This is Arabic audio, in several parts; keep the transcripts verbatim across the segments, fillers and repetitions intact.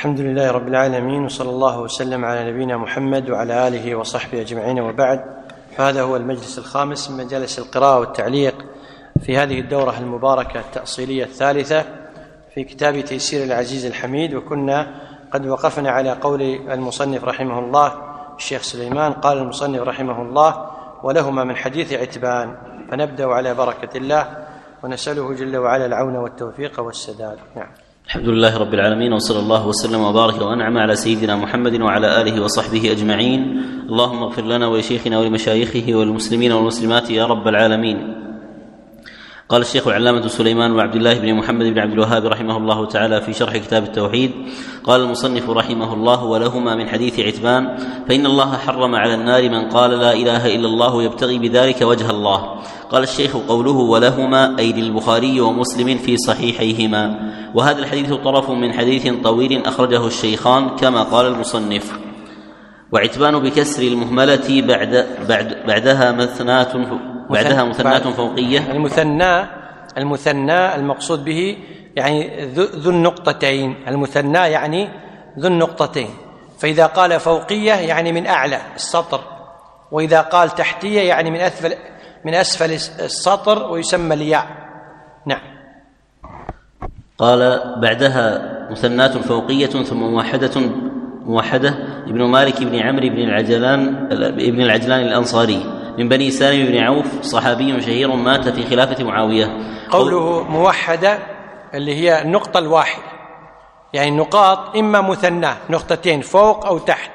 الحمد لله رب العالمين، وصلى الله وسلم على نبينا محمد وعلى آله وصحبه أجمعين، وبعد. فهذا هو المجلس الخامس من مجالس القراءة والتعليق في هذه الدورة المباركة التأصيلية الثالثة في كتاب تيسير العزيز الحميد. وكنا قد وقفنا على قول المصنف رحمه الله الشيخ سليمان. قال المصنف رحمه الله: ولهما من حديث عتبان. فنبدأ على بركة الله ونسأله جل وعلا العون والتوفيق والسداد. نعم. الحمد لله رب العالمين، وصلى الله وسلم وبارك وأنعم على سيدنا محمد وعلى آله وصحبه أجمعين. اللهم اغفر لنا ولشيخنا ولمشايخه والمسلمين والمسلمات يا رب العالمين. قال الشيخ العلامة سليمان بن عبد الله بن محمد بن عبد الوهاب رحمه الله تعالى في شرح كتاب التوحيد: قال المصنف رحمه الله: ولهما من حديث عتبان: فإن الله حرم على النار من قال لا إله إلا الله يبتغي بذلك وجه الله. قال الشيخ: قوله ولهما أي للبخاري ومسلم في صحيحيهما، وهذا الحديث طرف من حديث طويل أخرجه الشيخان كما قال المصنف. وعتبان بكسر المهملة بعد بعد بعدها مثنات بعدها مثنات فوقية. المثنى المثنى المقصود به يعني ذو النقطتين. المثنى يعني ذو النقطتين، فإذا قال فوقية يعني من أعلى السطر، وإذا قال تحتية يعني من أسفل من أسفل السطر، ويسمى الياء. نعم. قال: بعدها مثنات فوقية ثم موحدة موحدة ابن مالك بن عمرو بن العجلان ابن العجلان الأنصاري من بني سالم بن عوف، صحابي شهير مات في خلافة معاوية. قوله موحدة اللي هي النقطة الواحدة، يعني النقاط إما مثنى نقطتين فوق أو تحت،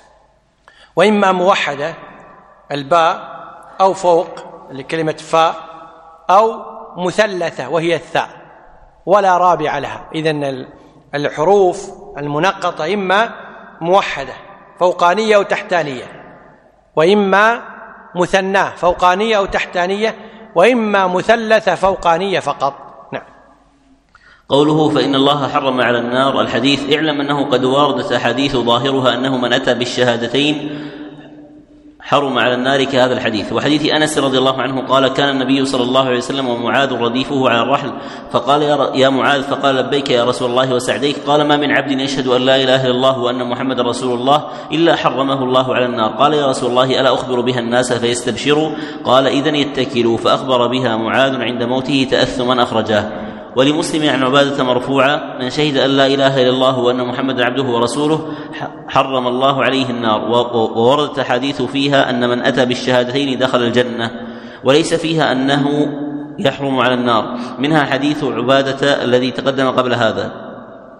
وإما موحدة الباء أو فوق اللي كلمة فاء، أو مثلثة وهي الثاء ولا رابع لها. إذن الحروف المنقطة إما موحدة فوقانية أو تحتانية، وإما مثنى فوقانية أو تحتانية، وإما مثلثة فوقانية فقط. نعم. قوله: فإن الله حرم على النار الحديث: اعلم أنه قد واردت أحاديث ظاهرها أنه من أتى بالشهادتين حرم على النار كهذا الحديث. وحديث أنس رضي الله عنه قال: كان النبي صلى الله عليه وسلم ومعاذ رديفه على الرحل، فقال: يا معاذ، فقال: لبيك يا رسول الله وسعديك. قال: ما من عبد يشهد أن لا إله إلا الله وأن محمد رسول الله إلا حرمه الله على النار. قال: يا رسول الله، ألا أخبر بها الناس فيستبشروا؟ قال: إذن يتكلوا. فأخبر بها معاذ عند موته تأثما أخرجاه. ولمسلم عن عبادة مرفوعة: من شهد أن لا إله إلا الله وأن محمد عبده ورسوله حرم الله عليه النار. ووردت حديث فيها أن من أتى بالشهادتين دخل الجنة، وليس فيها أنه يحرم على النار. منها حديث عبادة الذي تقدم قبل هذا.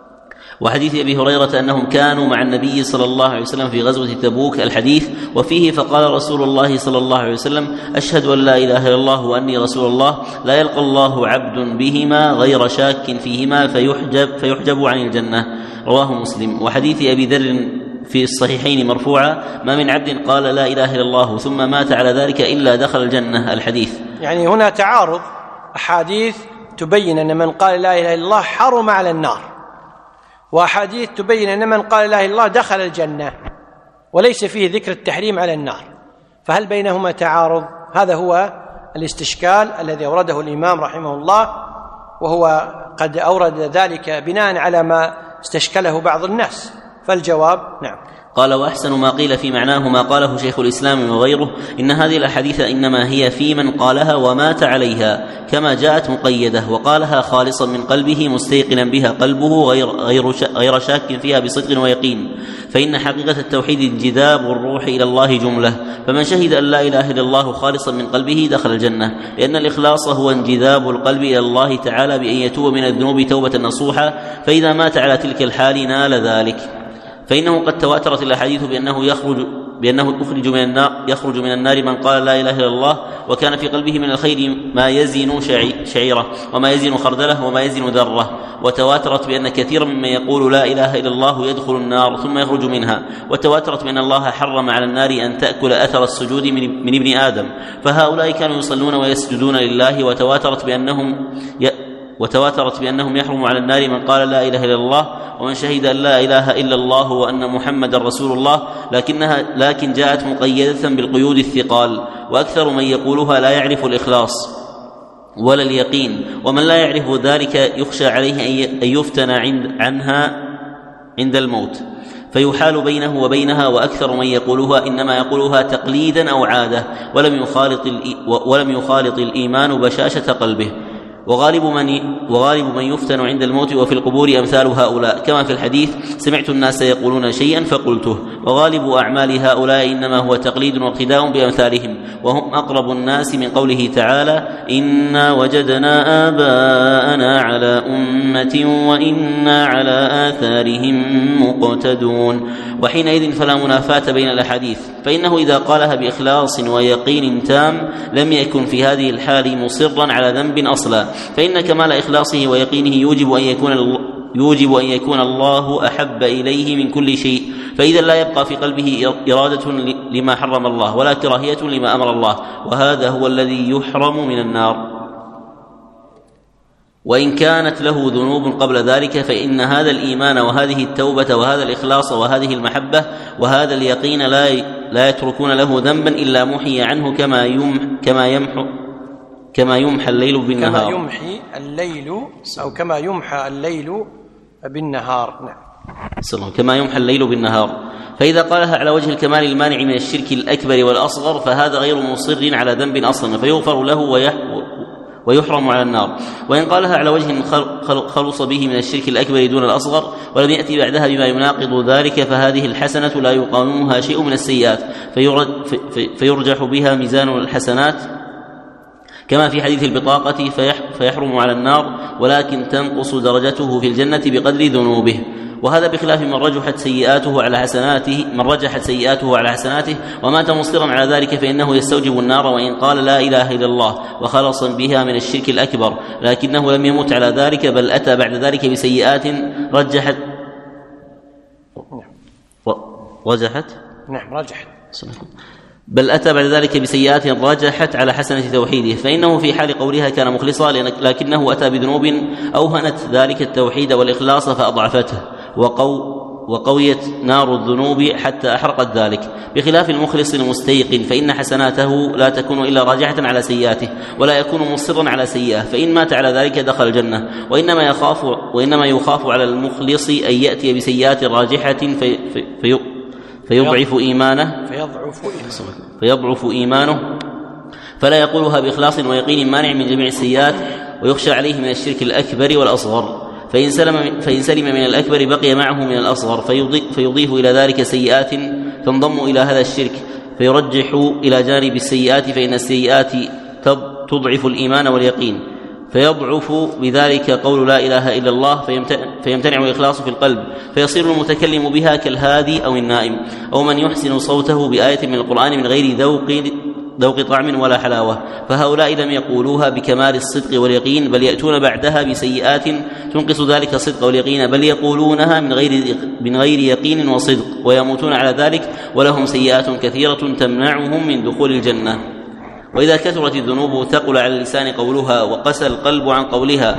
وحديث أبي هريرة أنهم كانوا مع النبي صلى الله عليه وسلم في غزوة تبوك الحديث، وفيه: فقال رسول الله صلى الله عليه وسلم: أشهد أن لا إله إلا الله وأني رسول الله، لا يلقى الله عبد بهما غير شاك فيهما فيحجب, فيحجب عن الجنة. رواه مسلم. وحديث أبي ذر في الصحيحين مرفوعا: ما من عبد قال لا إله إلا الله ثم مات على ذلك إلا دخل الجنة الحديث. يعني هنا تعارض أحاديث تبين أن من قال لا إله إلا الله حرم على النار، وأحاديث تبين أن من قال لا إله إلا الله دخل الجنة، وليس فيه ذكر التحريم على النار. فهل بينهما تعارض؟ هذا هو الاستشكال الذي أورده الإمام رحمه الله، وهو قد أورد ذلك بناء على ما استشكله بعض الناس. فالجواب: نعم. قال: وأحسن ما قيل في معناه ما قاله شيخ الإسلام وغيره: إن هذه الأحاديث إنما هي في من قالها ومات عليها، كما جاءت مقيدة، وقالها خالصا من قلبه مستيقنا بها قلبه غير, غير, غير شاك فيها بصدق ويقين. فإن حقيقة التوحيد انجذاب الروح إلى الله جملة، فمن شهد أن لا إله إلا الله خالصا من قلبه دخل الجنة، لأن الإخلاص هو انجذاب القلب إلى الله تعالى بأن يتوب من الذنوب توبة نصوحة، فإذا مات على تلك الحال نال ذلك. فإنه قد تواترت الأحاديث بأنه يخرج بأنه يخرج من النار يخرج من النار من قال لا إله إلا الله وكان في قلبه من الخير ما يزن شعيرة وما يزن خردله وما يزن ذرة. وتواترت بأن كثيرا ممن يقول لا إله إلا الله يدخل النار ثم يخرج منها. وتواترت بأن الله حرم على النار أن تأكل أثر السجود من ابن آدم، فهؤلاء كانوا يصلون ويسجدون لله. وتواترت بأنهم ي... وتواترت بأنهم يحرم على النار من قال لا إله إلا الله ومن شهد أن لا إله إلا الله وأن محمد رسول الله، لكنها لكن جاءت مقيدة بالقيود الثقال. وأكثر من يقولها لا يعرف الإخلاص ولا اليقين، ومن لا يعرف ذلك يخشى عليه أن يفتن عنها عند الموت فيحال بينه وبينها، وأكثر من يقولها إنما يقولها تقليدا أو عادة، ولم يخالط, ولم يخالط الإيمان بشاشة قلبه. وغالب من, وغالب من يفتن عند الموت وفي القبور أمثال هؤلاء، كما في الحديث: سمعت الناس يقولون شيئا فقلته. وغالب أعمال هؤلاء إنما هو تقليد واقتداء بأمثالهم، وهم أقرب الناس من قوله تعالى: إنا وجدنا آباءنا على أمة وإنا على آثارهم مقتدون. وحينئذ فلا منافاة بين الأحاديث، فإنه إذا قالها بإخلاص ويقين تام لم يكن في هذه الحال مصرا على ذنب أصلا، فإن كمال إخلاصه ويقينه يوجب أن يكون يوجب أن يكون الله أحب إليه من كل شيء، فإذا لا يبقى في قلبه إرادة لما حرم الله ولا كراهية لما أمر الله، وهذا هو الذي يحرم من النار. وإن كانت له ذنوب قبل ذلك فإن هذا الإيمان وهذه التوبة وهذا الإخلاص وهذه المحبة وهذا اليقين لا لا يتركون له ذنبا إلا محي عنه كما يم كما يمحو كما يمحى الليل بالنهار. كما يمحي الليل أو كما يمحى الليل بالنهار. نعم. كما يمحى الليل بالنهار. فإذا قالها على وجه الكمال المانع من الشرك الأكبر والأصغر فهذا غير مصر على ذنب أصلا، فيغفر له ويحرم على النار. وإن قالها على وجه خلص به من الشرك الأكبر دون الأصغر ولم يأتي بعدها بما يناقض ذلك فهذه الحسنة لا يقاومها شيء من السيئات، فيرجح بها ميزان الحسنات كما في حديث البطاقة فيحرم على النار، ولكن تنقص درجته في الجنة بقدر ذنوبه. وهذا بخلاف من رجحت سيئاته على حسناته من رجحت سيئاته على حسناته ومات مصرا على ذلك فإنه يستوجب النار، وإن قال لا إله إلا الله وخلص بها من الشرك الأكبر، لكنه لم يمت على ذلك بل أتى بعد ذلك بسيئات رجحت رجحت نعم رجحت بل أتى بعد ذلك بسيئات رجحت على حسنة توحيده، فإنه في حال قولها كان مخلصا، لكنه أتى بذنوب أوهنت ذلك التوحيد والإخلاص فأضعفته، وقو وقويت نار الذنوب حتى أحرقت ذلك، بخلاف المخلص المستيقن فإن حسناته لا تكون إلا راجحة على سيئاته ولا يكون مصرا على سيئة، فإن مات على ذلك دخل الجنة. وإنما يخاف وإنما يخاف على المخلص أن يأتي بسيئات راجحة في في في فيضعف إيمانه فيضعف إيمانه فيضعف إيمانه فلا يقولها بإخلاص ويقين مانع من جميع السيئات، ويخشى عليه من الشرك الأكبر والأصغر، فإن سلم, فإن سلم من الأكبر بقي معه من الأصغر فيضيف إلى ذلك سيئات تنضم إلى هذا الشرك، فيرجح إلى جانب السيئات، فإن السيئات تضعف الإيمان واليقين، فيضعف بذلك قول لا إله إلا الله فيمتنع الإخلاص في القلب، فيصير المتكلم بها كالهادي أو النائم أو من يحسن صوته بآية من القرآن من غير ذوق ذوق طعم ولا حلاوة، فهؤلاء لم يقولوها بكمال الصدق واليقين بل يأتون بعدها بسيئات تنقص ذلك الصدق واليقين، بل يقولونها من غير من غير يقين وصدق ويموتون على ذلك، ولهم سيئات كثيرة تمنعهم من دخول الجنة. وإذا كثرت الذنوب ثقل على اللسان قولها وقسى القلب عن قولها،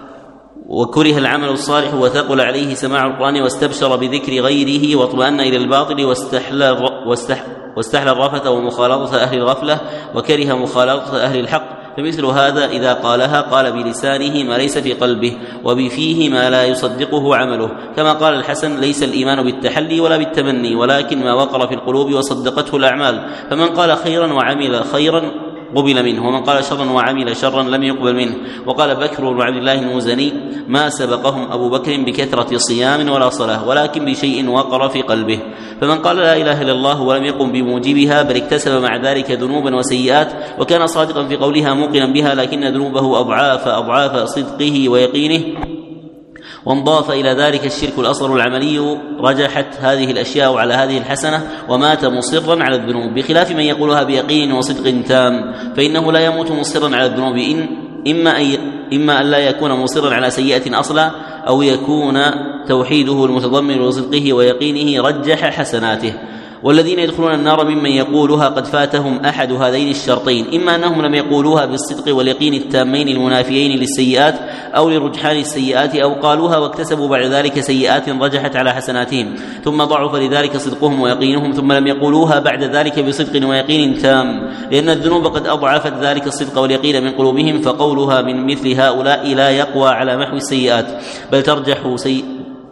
وكره العمل الصالح وثقل عليه سماع القرآن، واستبشر بذكر غيره واطمأن إلى الباطل، واستحلى واستحلى الرفث ومخالطة أهل الغفلة، وكره مخالطة أهل الحق، فمثل هذا إذا قالها قال بلسانه ما ليس في قلبه وبفيه ما لا يصدقه عمله، كما قال الحسن: ليس الإيمان بالتحلي ولا بالتمني ولكن ما وقر في القلوب وصدقته الأعمال، فمن قال خيرا وعمل خيرا قبل منه، ومن قال شرا وعمل شرا لم يقبل منه. وقال بكر وعبد الله المزني: ما سبقهم أبو بكر بكثرة صيام ولا صلاة ولكن بشيء وقر في قلبه. فمن قال لا إله إلا الله ولم يقم بموجبها بل اكتسب مع ذلك ذنوبا وسيئات وكان صادقا في قولها موقنا بها، لكن ذنوبه أضعاف أضعاف صدقه ويقينه، وانضاف إلى ذلك الشرك الأصغر العملي، رجحت هذه الأشياء على هذه الحسنة ومات مصرا على الذنوب، بخلاف من يقولها بيقين وصدق تام فإنه لا يموت مصرا على الذنوب، إن إما أن إما أن لا يكون مصرا على سيئة أصلا أو يكون توحيده المتضمن لصدقه ويقينه رجح حسناته. والذين يدخلون النار ممن يقولها قد فاتهم أحد هذين الشرطين: إما أنهم لم يقولوها بالصدق واليقين التامين المنافيين للسيئات أو لرجحان السيئات، أو قالوها واكتسبوا بعد ذلك سيئات رجحت على حسناتهم ثم ضعف لذلك صدقهم ويقينهم، ثم لم يقولوها بعد ذلك بصدق ويقين تام، لأن الذنوب قد أضعفت ذلك الصدق واليقين من قلوبهم، فقولها من مثل هؤلاء لا يقوى على محو السيئات بل ترجح سيئات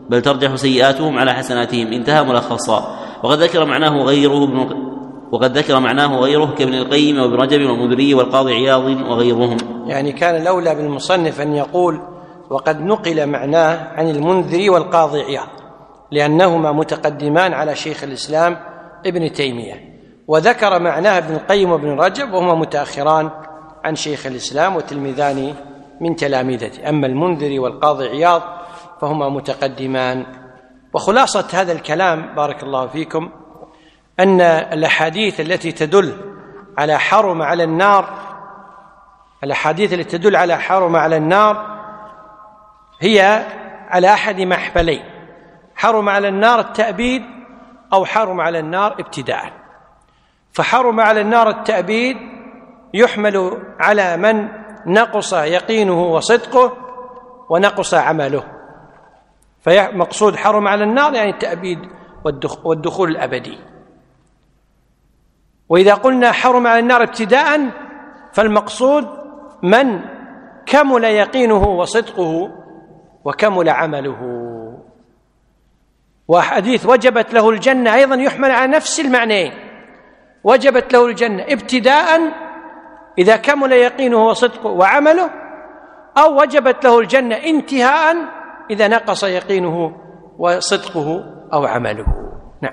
بل ترجح سيئاتهم على حسناتهم. انتهى ملخصا. وقد ذكر معناه غيره وقد ذكر معناه غيره كابن القيم وابن رجب والمنذري والقاضي عياض وغيرهم. يعني كان الأولى بالمصنف أن يقول وقد نقل معناه عن المنذري والقاضي عياض، لأنهما متقدمان على شيخ الإسلام ابن تيمية، وذكر معناه ابن القيم وابن رجب وهما متأخران عن شيخ الإسلام وتلميذان من تلامذته. أما المنذري والقاضي عياض فهما متقدمان. وخلاصة هذا الكلام بارك الله فيكم أن الأحاديث التي تدل على حرم على النار الأحاديث التي تدل على حرم على النار هي على أحد محملين: حرم على النار التأبيد أو حرم على النار ابتداء. فحرم على النار التأبيد يحمل على من نقص يقينه وصدقه ونقص عمله، فمقصود حرم على النار يعني التأبيد والدخول الأبدي. وإذا قلنا حرم على النار ابتداء فالمقصود من كمل يقينه وصدقه وكمل عمله. وحديث وجبت له الجنة أيضا يحمل على نفس المعنيين: وجبت له الجنة ابتداء إذا كمل يقينه وصدقه وعمله، أو وجبت له الجنة انتهاء إذا نقص يقينه وصدقه أو عمله. نعم.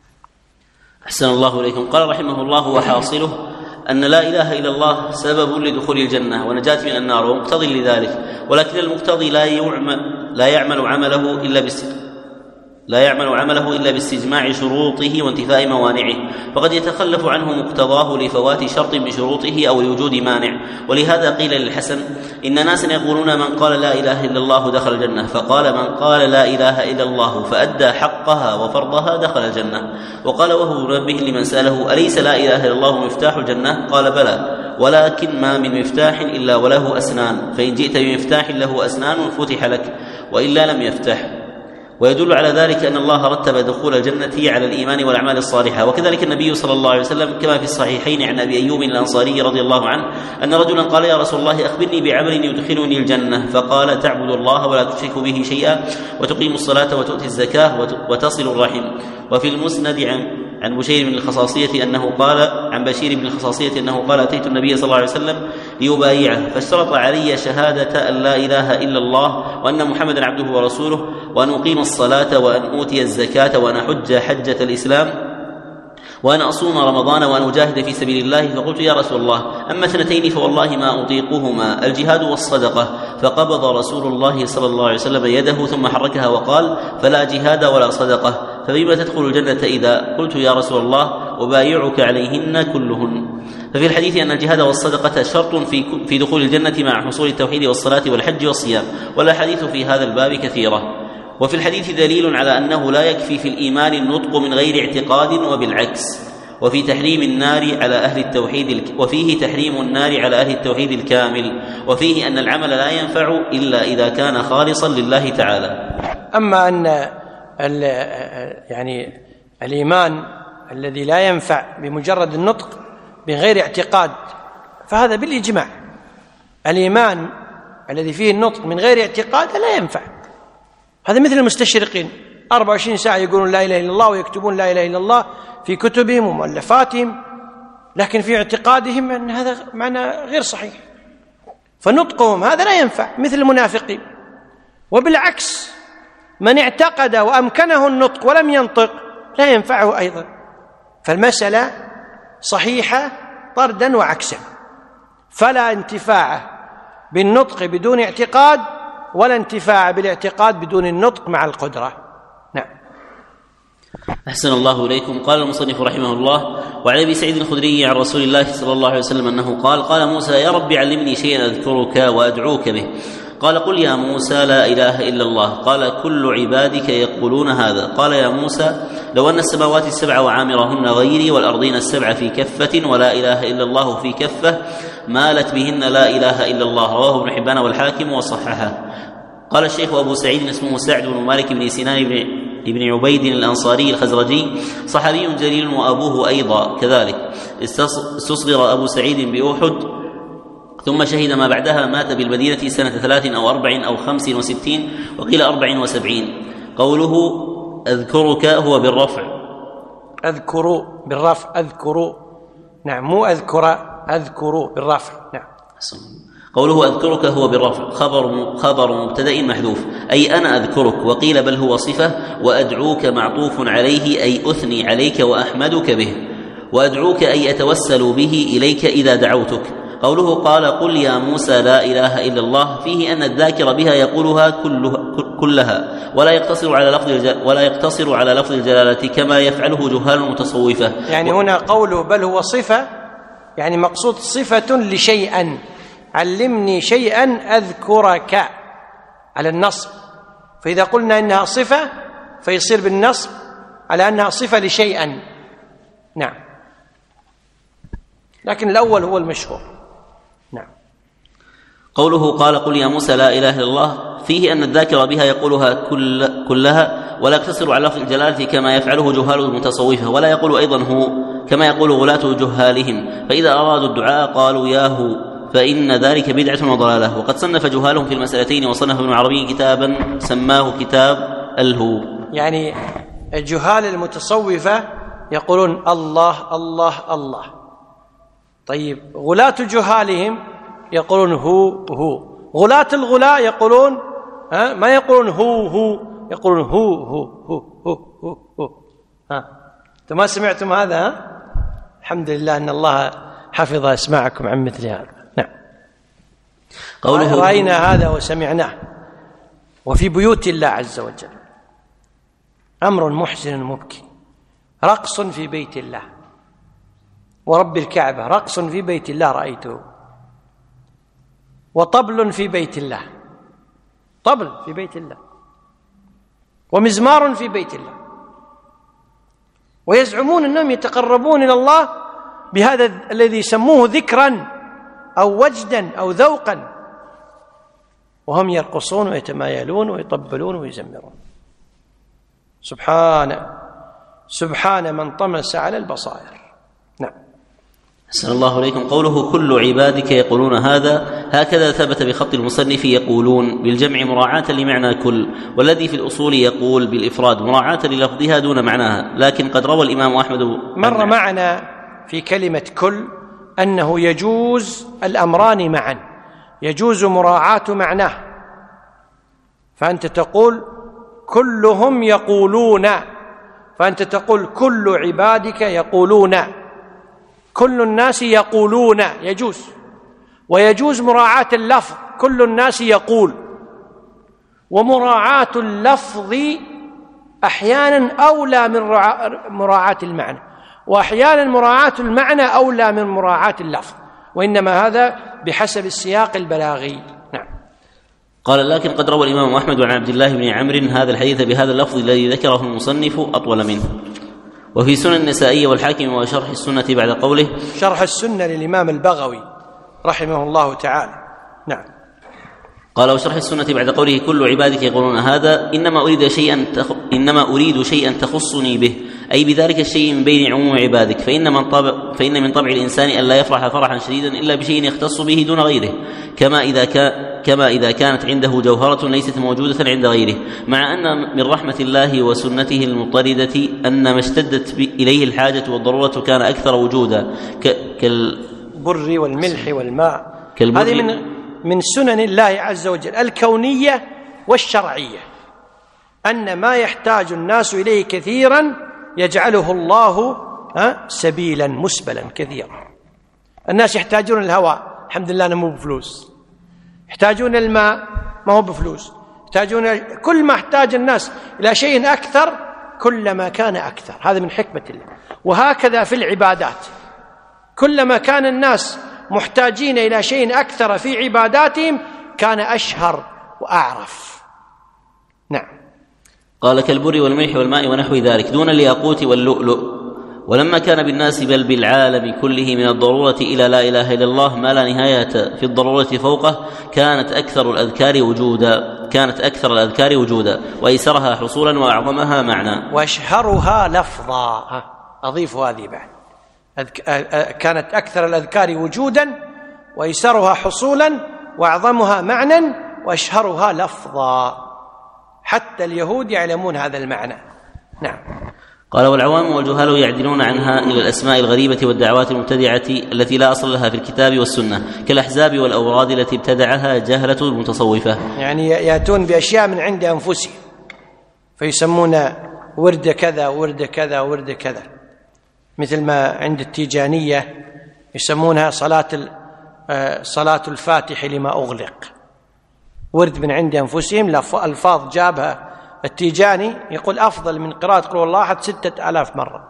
أحسن الله إليكم. قال رحمه الله: وحاصله أن لا إله إلا الله سبب لدخول الجنة ونجاة من النار ومقتضي لذلك، ولكن المقتضي لا يعمل لا يعمل عمله إلا بالصدق لا يعمل عمله إلا باستجماع شروطه وانتفاء موانعه، فقد يتخلف عنه مقتضاه لفوات شرط من شروطه أو لوجود مانع. ولهذا قيل للحسن: إن ناسا يقولون من قال لا إله إلا الله دخل الجنة، فقال: من قال لا إله إلا الله فأدى حقها وفرضها دخل الجنة. وقال وهو منبه لمن سأله: أليس لا إله إلا الله مفتاح الجنة؟ قال: بلى، ولكن ما من مفتاح إلا وله أسنان، فإن جئت بمفتاح له أسنان فتح لك، وإلا لم يفتح. ويدل على ذلك أن الله رتب دخول الجنة على الإيمان والأعمال الصالحة. وكذلك النبي صلى الله عليه وسلم كما في الصحيحين عن أبي أيوب الأنصاري رضي الله عنه أن رجلا قال: يا رسول الله أخبرني بعمل يدخلني الجنة. فقال: تعبد الله ولا تشرك به شيئا، وتقيم الصلاة وتؤتي الزكاة وتصل الرحم. وفي المسند عن عن بشير بن الخصاصية أنه قال عن بشير بن الخصاصية أنه قال: أتيت النبي صلى الله عليه وسلم ليبايعه، فاشترط علي شهادة أن لا إله إلا الله وأن محمدا عبده ورسوله، وأن أقيم الصلاة، وأن أوتي الزكاة، وأن أحج حجة الإسلام، وأن أصوم رمضان، وأن أجاهد في سبيل الله. فقلت: يا رسول الله، أما اثنتين فوالله ما أطيقهما، الجهاد والصدقة. فقبض رسول الله صلى الله عليه وسلم يده ثم حركها وقال: فلا جهاد ولا صدقة، فبما تدخل الجنة إذا؟ قلت: يا رسول الله، أبايعك عليهن كلهن. ففي الحديث أن الجهاد والصدقة شرط في في دخول الجنة مع حصول التوحيد والصلاة والحج والصيام، والأحاديث في هذا الباب كثيرة. وفي الحديث دليل على أنه لا يكفي في الإيمان النطق من غير اعتقاد، وبالعكس. وفي تحريم النار على أهل التوحيد وفيه تحريم النار على أهل التوحيد الكامل، وفيه أن العمل لا ينفع إلا إذا كان خالصا لله تعالى. أما أن يعني الإيمان الذي لا ينفع بمجرد النطق بغير اعتقاد فهذا بالإجماع. الإيمان الذي فيه النطق من غير اعتقاد لا ينفع. هذا مثل المستشرقين أربعة وعشرين ساعة يقولون لا إله إلا الله ويكتبون لا إله إلا الله في كتبهم ومؤلفاتهم، لكن في اعتقادهم أن هذا معنى غير صحيح، فنطقهم هذا لا ينفع مثل المنافقين. وبالعكس من اعتقد وأمكنه النطق ولم ينطق لا ينفعه أيضا. فالمسألة صحيحة طردا وعكسا، فلا انتفاع بالنطق بدون اعتقاد، ولا انتفاع بالاعتقاد بدون النطق مع القدرة. نعم. أحسن الله إليكم. قال المصنف رحمه الله: وعن أبي سعيد الخدري عن رسول الله صلى الله عليه وسلم أنه قال: قال موسى: يا رب علمني شيئا أذكرك وأدعوك به. قال: قل يا موسى لا إله إلا الله. قال: كل عبادك يقولون هذا. قال: يا موسى، لو أن السماوات السبع وعامرهن غيري والأرضين السبع في كفة ولا إله إلا الله في كفة مالت بهن لا إله إلا الله. رواه ابن حبان والحاكم وصححه. قال الشيخ أبو سعيد اسمه سعد بن مالك بن سنان بن ابن عبيد الأنصاري الخزرجي، صحابي جليل، وأبوه أيضا كذلك. استصغر أبو سعيد بأحد ثم شهد ما بعدها. مات بالمدينة سنة ثلاث أو أربع أو خمس وستين، وقيل أربع وسبعين. قوله أذكرك هو بالرفع. أذكر بالرفع، أذكر، نعم، مو أذكر، أذكر بالرفع، نعم. قوله أذكرك هو بالرفع خبر خبر مبتدأ محذوف، أي أنا أذكرك، وقيل بل هو صفة، وأدعوك معطوف عليه أي أثني عليك وأحمدك به، وأدعوك أي أتوسل به إليك إذا دعوتك. قوله قال قل يا موسى لا إله إلا الله، فيه أن الذاكر بها يقولها كلها ولا يقتصر على لفظ ولا يقتصر على لفظ الجلالة كما يفعله جهال المتصوفة. يعني هنا قوله بل هو صفة، يعني مقصود صفة لشيئا، علمني شيئا أذكرك على النصب، فإذا قلنا إنها صفة فيصير بالنصب على أنها صفة لشيئا، نعم، لكن الأول هو المشهور، نعم. قوله قال قل يا موسى لا إله إلا الله، فيه أن الذاكر بها يقولها كل كلها ولا يقتصر على لفظ الجلالة كما يفعله جهال المتصوفة، ولا يقول أيضا هو كما يقول غلاة جهالهم، فإذا أرادوا الدعاء قالوا ياهو، فإن ذلك بدعة وضلالة. وقد صنف جهالهم في المسألتين، وصنف ابن عربي كتابا سماه كتاب الهو. يعني الجهال المتصوفة يقولون الله الله الله، طيب غلاة جهالهم يقولون هو هو، غلاة الغلاء يقولون ها ما يقولون هو هو، يقولون هو هو هو هو هو, هو. ها أنتم ما سمعتم هذا؟ ها؟ الحمد لله أن الله حفظ أسماعكم عن مثل هذا، نعم. قوله رأينا هذا وسمعناه، وفي بيوت الله عز وجل أمر محزن مبكي، رقص في بيت الله، ورب الكعبة رقص في بيت الله رأيته، وطبل في بيت الله، طبل في بيت الله، ومزمار في بيت الله، ويزعمون أنهم يتقربون إلى الله بهذا الذي سموه ذكرا أو وجدا أو ذوقا، وهم يرقصون ويتمايلون ويطبلون ويزمرون. سبحان سبحان من طمس على البصائر، نعم. أحسن الله إليكم. قوله كل عبادك يقولون هذا، هكذا ثبت بخط المصنف يقولون بالجمع مراعاة لمعنى كل، والذي في الأصول يقول بالإفراد مراعاة للفظها دون معناها، لكن قد روى الإمام أحمد مر معنا في كلمة كل أنه يجوز الأمران معا، يجوز مراعاة معناه، فأنت تقول كلهم يقولون، فأنت تقول كل عبادك يقولون، كل الناس يقولون، يجوز. ويجوز مراعاة اللفظ كل الناس يقول، ومراعاة اللفظ أحيانا أولى من مراعاة المعنى، وأحيانا مراعاة المعنى أولى من مراعاة اللفظ، وإنما هذا بحسب السياق البلاغي، نعم. قال لكن قد روى الإمام أحمد عن عبد الله بن عمرو هذا الحديث بهذا اللفظ الذي ذكره المصنف أطول منه. وفي سنن النسائي والحاكم وشرح السنة بعد قوله شرح السنة للإمام البغوي رحمه الله تعالى، نعم. قال وشرح السنة بعد قوله كل عبادك يقولون هذا، إنما أريد شيئا تخ... إنما أريد شيئا تخصني به، أي بذلك الشيء من بين عموم عبادك، فإن من طبع فإن من طبع الإنسان أن لا يفرح فرحا شديدا إلا بشيء يختص به دون غيره، كما إذا كان كما إذا كانت عنده جوهرة ليست موجودة عند غيره، مع أن من رحمة الله وسنته المضطردة أن ما اشتدت إليه الحاجة والضرورة كان أكثر وجودا كالبر والملح والماء. هذه من من سنن الله عز وجل الكونية والشرعية، أن ما يحتاج الناس إليه كثيرا يجعله الله سبيلا مسبلا كثيرا. الناس يحتاجون الهواء، الحمد لله أنه مو بفلوس، يحتاجون الماء ما هو بفلوس، يحتاجون كل ما احتاج الناس إلى شيء أكثر كلما كان أكثر، هذا من حكمة الله. وهكذا في العبادات، كلما كان الناس محتاجين إلى شيء أكثر في عباداتهم كان أشهر وأعرف، نعم. قال كالبر والملح والماء ونحو ذلك دون الياقوت واللؤلؤ. ولما كان بالناس بل بالعالم كله من الضرورة إلى لا إله إلا الله ما لا نهاية في الضرورة فوقه، كانت أكثر الأذكار وجودا كانت أكثر الأذكار وجودا وأيسرها حصولا وأعظمها معنى وأشهرها لفظا. أضيف هذه بعد، كانت أكثر الأذكار وجودا وأيسرها حصولا وأعظمها معنى وأشهرها لفظا. حتى اليهود يعلمون هذا المعنى. نعم. قال والعوام والجهال يعدلون عنها إلى الأسماء الغريبة والدعوات المبتدعة التي لا أصل لها في الكتاب والسنة كالأحزاب والأوراد التي ابتدعها جهلة المتصوفة، يعني يأتون بأشياء من عند أنفسهم فيسمون ورد كذا ورد كذا ورد كذا، مثل ما عند التيجانية يسمونها صلاة صلاة الفاتح لما أغلق، ورد من عند أنفسهم، ألفاظ جابها التيجاني يقول أفضل من قراءة قل هو الله أحد ستة آلاف مرة.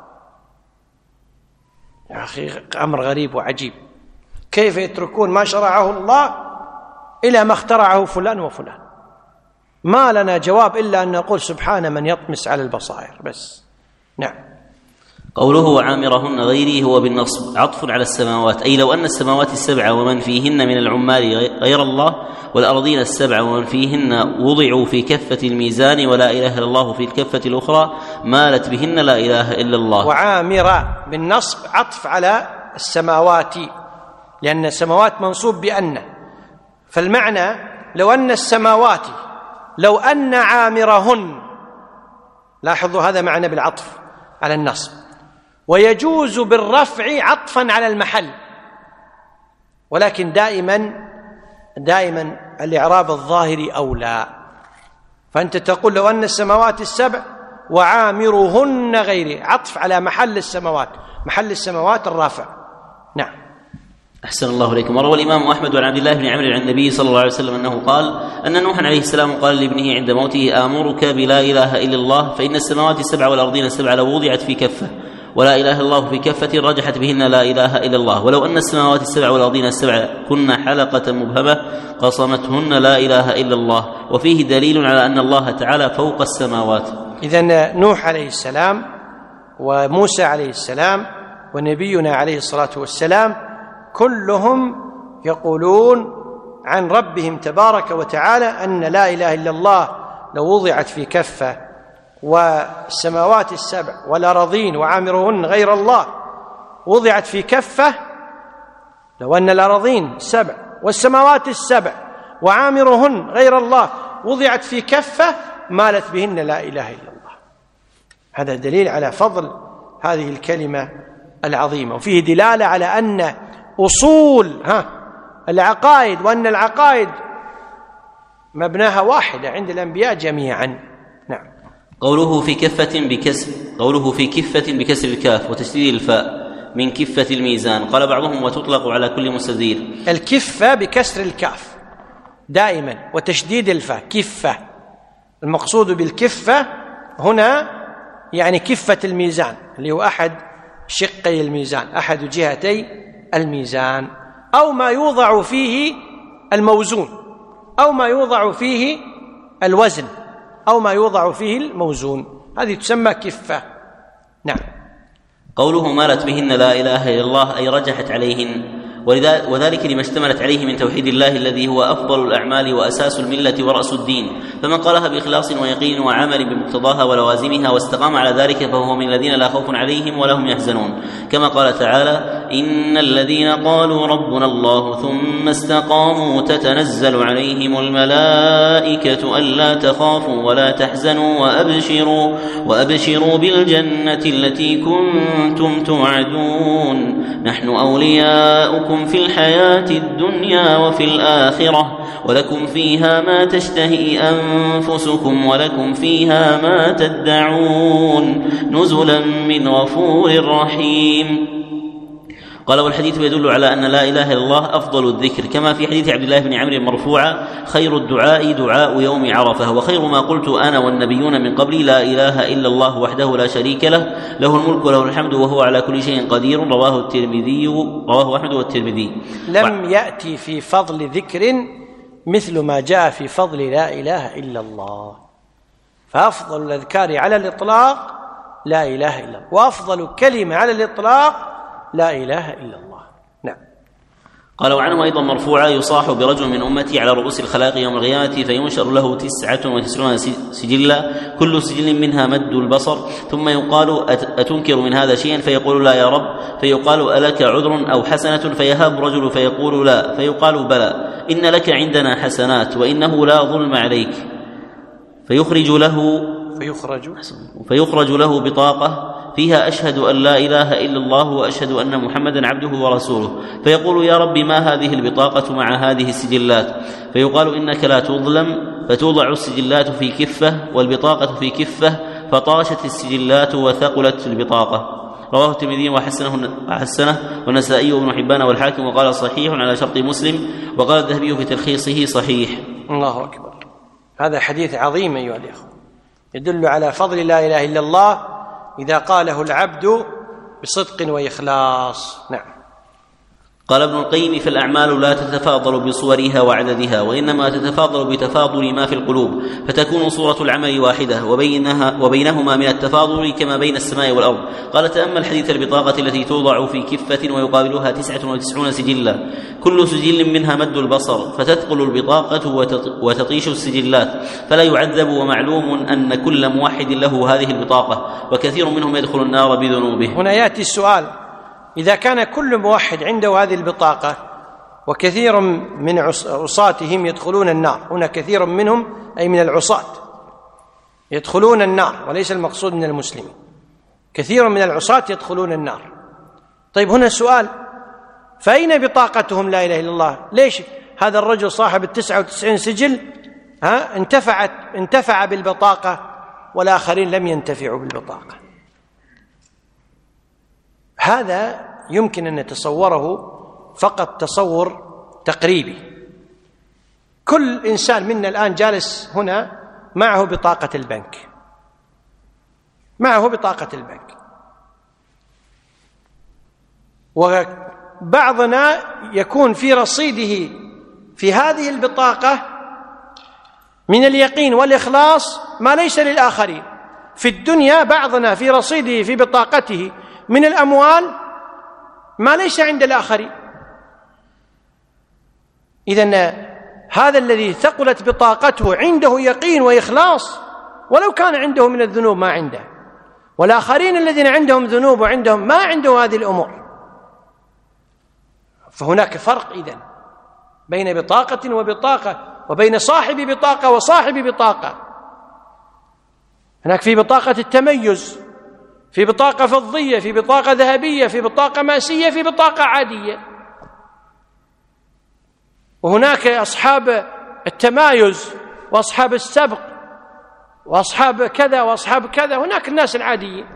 يا أخي أمر غريب وعجيب، كيف يتركون ما شرعه الله إلى ما اخترعه فلان وفلان؟ ما لنا جواب إلا أن نقول سبحان من يطمس على البصائر بس. نعم. قوله وعامرهن غيره هو بالنصب عطف على السماوات، أي لو أن السماوات السبع ومن فيهن من العمال غير الله والأرضين السبع ومن فيهن وضعوا في كفة الميزان ولا إله إلا الله في الكفة الأخرى مالت بهن لا إله إلا الله. وعامر بالنصب عطف على السماوات، لأن السماوات منصوب بأن، فالمعنى لو أن السماوات لو أن عامرهن، لاحظوا هذا معنى بالعطف على النصب، ويجوز بالرفع عطفا على المحل، ولكن دائما دائما الإعراب الظاهري أولى، فأنت تقول لو أن السماوات السبع وعامرهن غيره، عطف على محل السماوات، محل السماوات الرافع. نعم. أحسن الله إليكم. وروى الإمام أحمد عن عبد الله بن عمرو عن النبي صلى الله عليه وسلم أنه قال أن نوحا عليه السلام قال لابنه عند موته آمرك بلا إله إلا الله فإن السماوات السبع والأرضين السبع لو وضعت في كفة ولا إله إلا الله في كفة رجحت بهن لا إله إلا الله، ولو أن السماوات السبع والأرضين السبع كن حلقة مبهمة قصمتهن لا إله إلا الله، وفيه دليل على أن الله تعالى فوق السماوات. إذن نوح عليه السلام وموسى عليه السلام ونبينا عليه الصلاة والسلام كلهم يقولون عن ربهم تبارك وتعالى أن لا إله إلا الله لو وضعت في كفة، والسماوات السبع والأراضين وعامرهن غير الله وضعت في كفة، لو أن الأراضين السبع والسماوات السبع وعامرهن غير الله وضعت في كفة مالت بهن لا إله إلا الله. هذا دليل على فضل هذه الكلمة العظيمة، وفيه دلالة على أن أصول ها العقائد وأن العقائد مبناها واحدة عند الأنبياء جميعا. نعم. قوله في كفة بكسر قوله في كفة بكسر الكاف وتشديد الفاء من كفة الميزان، قال بعضهم وتطلق على كل مستدير. الكفة بكسر الكاف دائما وتشديد الفاء كفة، المقصود بالكفة هنا يعني كفة الميزان اللي هو أحد شقي الميزان، أحد جهتي الميزان، أو ما يوضع فيه الموزون، أو ما يوضع فيه الوزن، أو ما يوضع فيه الموزون، هذه تسمى كفة. نعم. قوله مالت بهن لا إله إلا الله أي رجحت عليهن، وذلك لما اشتملت عليه من توحيد الله الذي هو أفضل الأعمال وأساس الملة ورأس الدين، فمن قالها بإخلاص ويقين وعمل بمقتضاها ولوازمها واستقام على ذلك فهو من الذين لا خوف عليهم ولا هم يحزنون، كما قال تعالى إن الذين قالوا ربنا الله ثم استقاموا تتنزل عليهم الملائكة ألا تخافوا ولا تحزنوا وأبشروا, وأبشروا بالجنة التي كنتم توعدون نحن أولياؤكم في الحياة الدنيا وفي الآخرة ولكم فيها ما تشتهي أنفسكم ولكم فيها ما تدعون نزلا من غفور رحيم. قال والحديث يدل على أن لا إله إلا الله أفضل الذكر، كما في حديث عبد الله بن عمرو مرفوعا خير الدعاء دعاء يوم عرفة، وخير ما قلت أنا والنبيون من قبلي لا إله إلا الله وحده لا شريك له له الملك وله الحمد وهو على كل شيء قدير، رواه الترمذي رواه أحمد والترمذي. لم يأتي في فضل ذكر مثل ما جاء في فضل لا إله إلا الله، فأفضل الأذكار على الإطلاق لا إله إلا الله، وأفضل كلمة على الإطلاق لا إله إلا الله. نعم. قال وعنه أيضا مرفوعا يصاح برجل من أمتي على رؤوس الخلائق يوم القيامة فينشر له تسعة وتسعون سجلا كل سجل منها مد البصر، ثم يقال أتنكر من هذا شيئا فيقول لا يا رب، فيقال ألك عذر أو حسنة فيهاب رجل فيقول لا، فيقال بلى إن لك عندنا حسنات وإنه لا ظلم عليك، فيخرج له فيخرج فيخرج له بطاقة فيها أشهد أن لا إله إلا الله وأشهد أن محمدا عبده ورسوله، فيقول يا رب ما هذه البطاقة مع هذه السجلات؟ فيقال إنك لا تظلم، فتوضع السجلات في كفة والبطاقة في كفة، فطاشت السجلات وثقلت البطاقة. رواه الترمذي وحسنه حسنه والنسائي وابن حبان والحاكم وقال صحيح على شرط مسلم، وقال الذهبي في تلخيصه صحيح. الله أكبر. هذا حديث عظيم أيها الإخوة، يدل على فضل لا إله إلا الله إذا قاله العبد بصدق وإخلاص. نعم. قال ابن القيم: فالأعمال لا تتفاضل بصورها وعددها، وإنما تتفاضل بتفاضل ما في القلوب، فتكون صورة العمل واحدة وبينها وبينهما من التفاضل كما بين السماء والأرض. قال: تأمل حديث البطاقة التي توضع في كفة ويقابلها تسعة وتسعون سجلا، كل سجل منها مد البصر، فتثقل البطاقة وتطيش السجلات فلا يعذب. ومعلوم أن كل موحد له هذه البطاقة، وكثير منهم يدخل النار بذنوبه. هنا يأتي السؤال: إذا كان كل موحد عنده هذه البطاقة وكثير من عصاتهم يدخلون النار، هنا كثير منهم أي من العصاة يدخلون النار، وليس المقصود من المسلمين، كثير من العصاة يدخلون النار. طيب هنا السؤال: فأين بطاقتهم لا إله إلا الله؟ ليش هذا الرجل صاحب التسعة وتسعين سجل ها انتفعت انتفع بالبطاقة والآخرين لم ينتفعوا بالبطاقة؟ هذا يمكن أن نتصوره فقط تصور تقريبي. كل إنسان منا الآن جالس هنا معه بطاقة البنك، معه بطاقة البنك، وبعضنا يكون في رصيده في هذه البطاقة من اليقين والإخلاص ما ليس للآخرين. في الدنيا بعضنا في رصيده في بطاقته من الأموال ما ليس عند الآخرين. إذن هذا الذي ثقلت بطاقته عنده يقين وإخلاص ولو كان عنده من الذنوب ما عنده، والآخرين الذين عندهم ذنوب وعندهم ما عنده هذه الأمور. فهناك فرق إذن بين بطاقة وبطاقة، وبين صاحب بطاقة وصاحب بطاقة. هناك في بطاقة التميز، في بطاقة فضية، في بطاقة ذهبية، في بطاقة ماسية، في بطاقة عادية. وهناك أصحاب التمايز وأصحاب السبق وأصحاب كذا وأصحاب كذا، هناك الناس العاديين.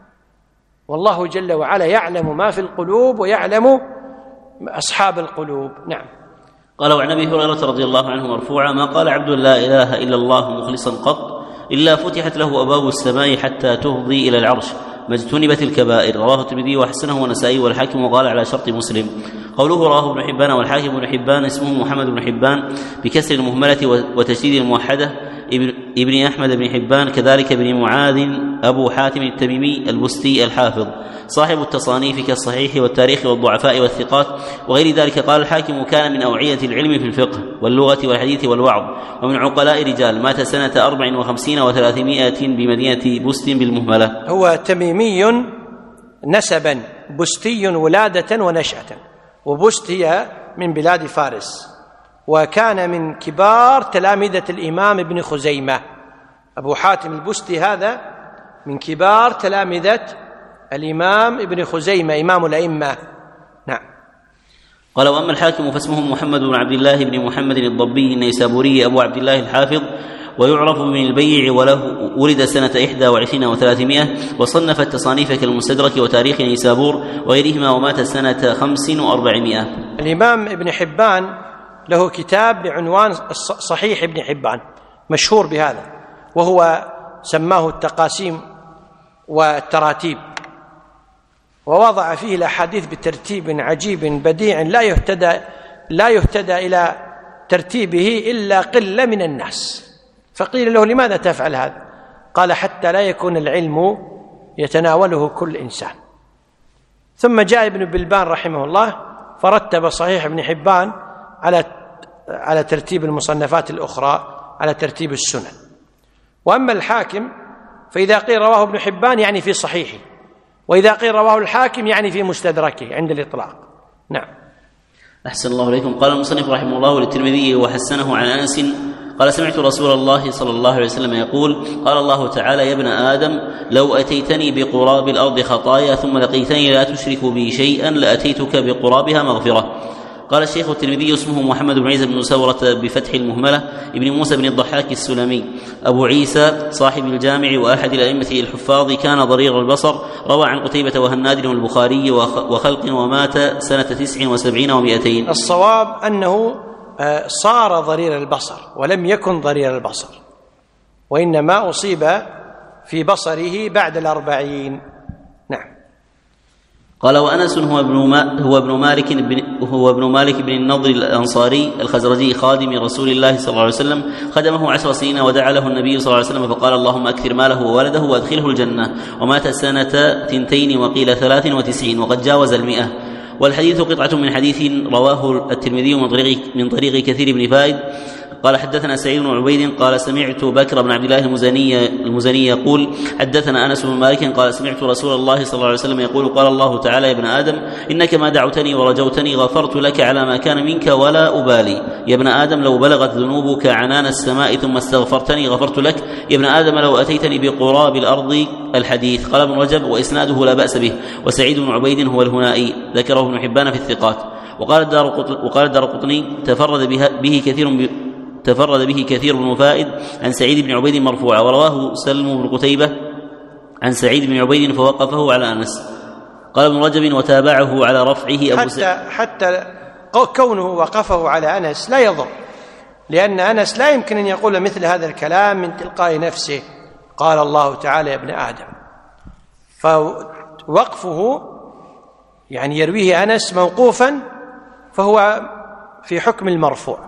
والله جل وعلا يعلم ما في القلوب ويعلم أصحاب القلوب. نعم. قال: وعن أبي هريرة رضي الله عنه مرفوعا: ما قال عبد لا إله إلا الله مخلصا قط إلا فتحت له أبواب السماء حتى تفضي إلى العرش ما اجتنبت الكبائر. رواه الترمذي وحسنه والنسائي والحاكم وقال على شرط مسلم. قوله رواه ابن حبان والحاكم. ابن حبان اسمه محمد بن حبان بكسر المهملة وتشديد الموحدة ابن أحمد بن حبان، كذلك ابن معاذ أبو حاتم التميمي البستي الحافظ صاحب التصانيف كالصحيح والتاريخ والضعفاء والثقات وغير ذلك. قال الحاكم: كان من أوعية العلم في الفقه واللغة والحديث والوعظ، ومن عقلاء رجال، مات سنة أربع وخمسين وثلاثمائة بمدينة بست بالمهملة. هو تميمي نسبا، بستي ولادة ونشأة، وبست هي من بلاد فارس، وكان من كبار تلامذة الإمام ابن خزيمة. أبو حاتم البستي هذا من كبار تلامذة الإمام ابن خزيمة إمام الأئمة. نعم. قال: وأما الحاكم فاسمه محمد بن عبد الله بن محمد الضبي النيسابوري أبو عبد الله الحافظ، ويعرف من البيع، وله ولد سنة إحدى وعشرين وثلاثمائة، وصنف التصانيف كالمستدرك وتاريخ نيسابور وغيرهما، ومات سنة خمس وأربعمائة. الإمام ابن حبان له كتاب بعنوان صحيح ابن حبان مشهور بهذا، وهو سماه التقاسيم والتراتيب، ووضع فيه الأحاديث بترتيب عجيب بديع لا يهتدى لا يهتدى إلى ترتيبه إلا قلة من الناس. فقيل له: لماذا تفعل هذا؟ قال: حتى لا يكون العلم يتناوله كل إنسان. ثم جاء ابن بلبان رحمه الله فرتب صحيح ابن حبان على على ترتيب المصنفات الأخرى، على ترتيب السنن. وأما الحاكم فإذا قيل رواه ابن حبان يعني في صحيحه، وإذا قيل رواه الحاكم يعني في مستدركه عند الإطلاق. نعم. أحسن الله إليكم. قال المصنف رحمه الله للترمذي وحسنه عن أنس قال سمعت رسول الله صلى الله عليه وسلم يقول قال الله تعالى يا ابن آدم لو أتيتني بقراب الأرض خطايا ثم لقيتني لا تشرك بي شيئا لأتيتك بقرابها مغفرة. قال الشيخ الترمذي اسمه محمد بن عيسى بن سورة بفتح المهملة ابن موسى بن الضحاك السلمي أبو عيسى صاحب الجامع وأحد الأئمة الحفاظ، كان ضرير البصر، روى عن قتيبة وهناد والبخاري وخلق، ومات سنة تسع وسبعين ومائتين. الصواب أنه صار ضرير البصر ولم يكن ضرير البصر، وإنما أصيب في بصره بعد الأربعين. نعم. قال وأنس هو ابن, ما هو ابن مالك بن هو ابن مالك بن النضر الأنصاري الخزرجي خادم رسول الله صلى الله عليه وسلم، خدمه عشر سنين ودعا له النبي صلى الله عليه وسلم فقال اللهم أكثر ماله وولده وأدخله الجنة، ومات سنة تنتين وقيل ثلاث وتسعين وقد جاوز المئة. والحديث قطعة من حديث رواه الترمذي من طريق, من طريق كثير بن فائد قال حدثنا سعيد بن عبيد قال سمعت بكر بن عبد الله المزني المزني يقول حدثنا أنس بن مالك قال سمعت رسول الله صلى الله عليه وسلم يقول قال الله تعالى يا ابن آدم إنك ما دعوتني ورجوتني غفرت لك على ما كان منك ولا أبالي. يا ابن آدم لو بلغت ذنوبك عنان السماء ثم استغفرتني غفرت لك. يا ابن آدم لو أتيتني بقراب الأرض. الحديث. قال ابن رجب وإسناده لا بأس به، وسعيد بن عبيد هو الهنائي ذكره ابن حبان في الثقات. وقال الدارقطني تفرد به كثير تفرد به كثير بن فائد عن سعيد بن عبيد مرفوعا، ورواه سلم بن قتيبة عن سعيد بن عبيد فوقفه على أنس. قال ابن رجب وتابعه على رفعه أبو حتى, سعيد حتى كونه وقفه على أنس لا يضر، لأن أنس لا يمكن أن يقول مثل هذا الكلام من تلقاء نفسه قال الله تعالى يا ابن آدم، فوقفه يعني يرويه أنس موقوفا فهو في حكم المرفوع،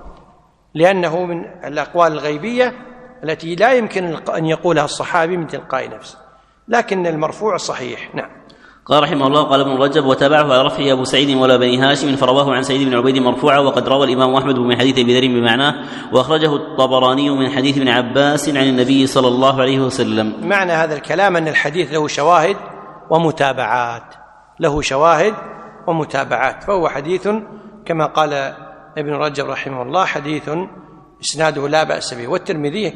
لأنه من الأقوال الغيبية التي لا يمكن أن يقولها الصحابي من تلقاء نفسه، لكن المرفوع صحيح. نعم. قال رحمه الله قال ابن رجب وتابعه على رفعه أبو سعيد ولا بني هاشم فرواه عن سعيد بن عبيد مرفوعا، وقد روى الإمام أحمد من حديث أبي ذر بمعناه، وأخرجه الطبراني من حديث ابن عباس عن النبي صلى الله عليه وسلم. معنى هذا الكلام أن الحديث له شواهد ومتابعات، له شواهد ومتابعات، فهو حديث كما قال ابن رجب رحمه الله حديث إسناده لا بأس به، والترمذي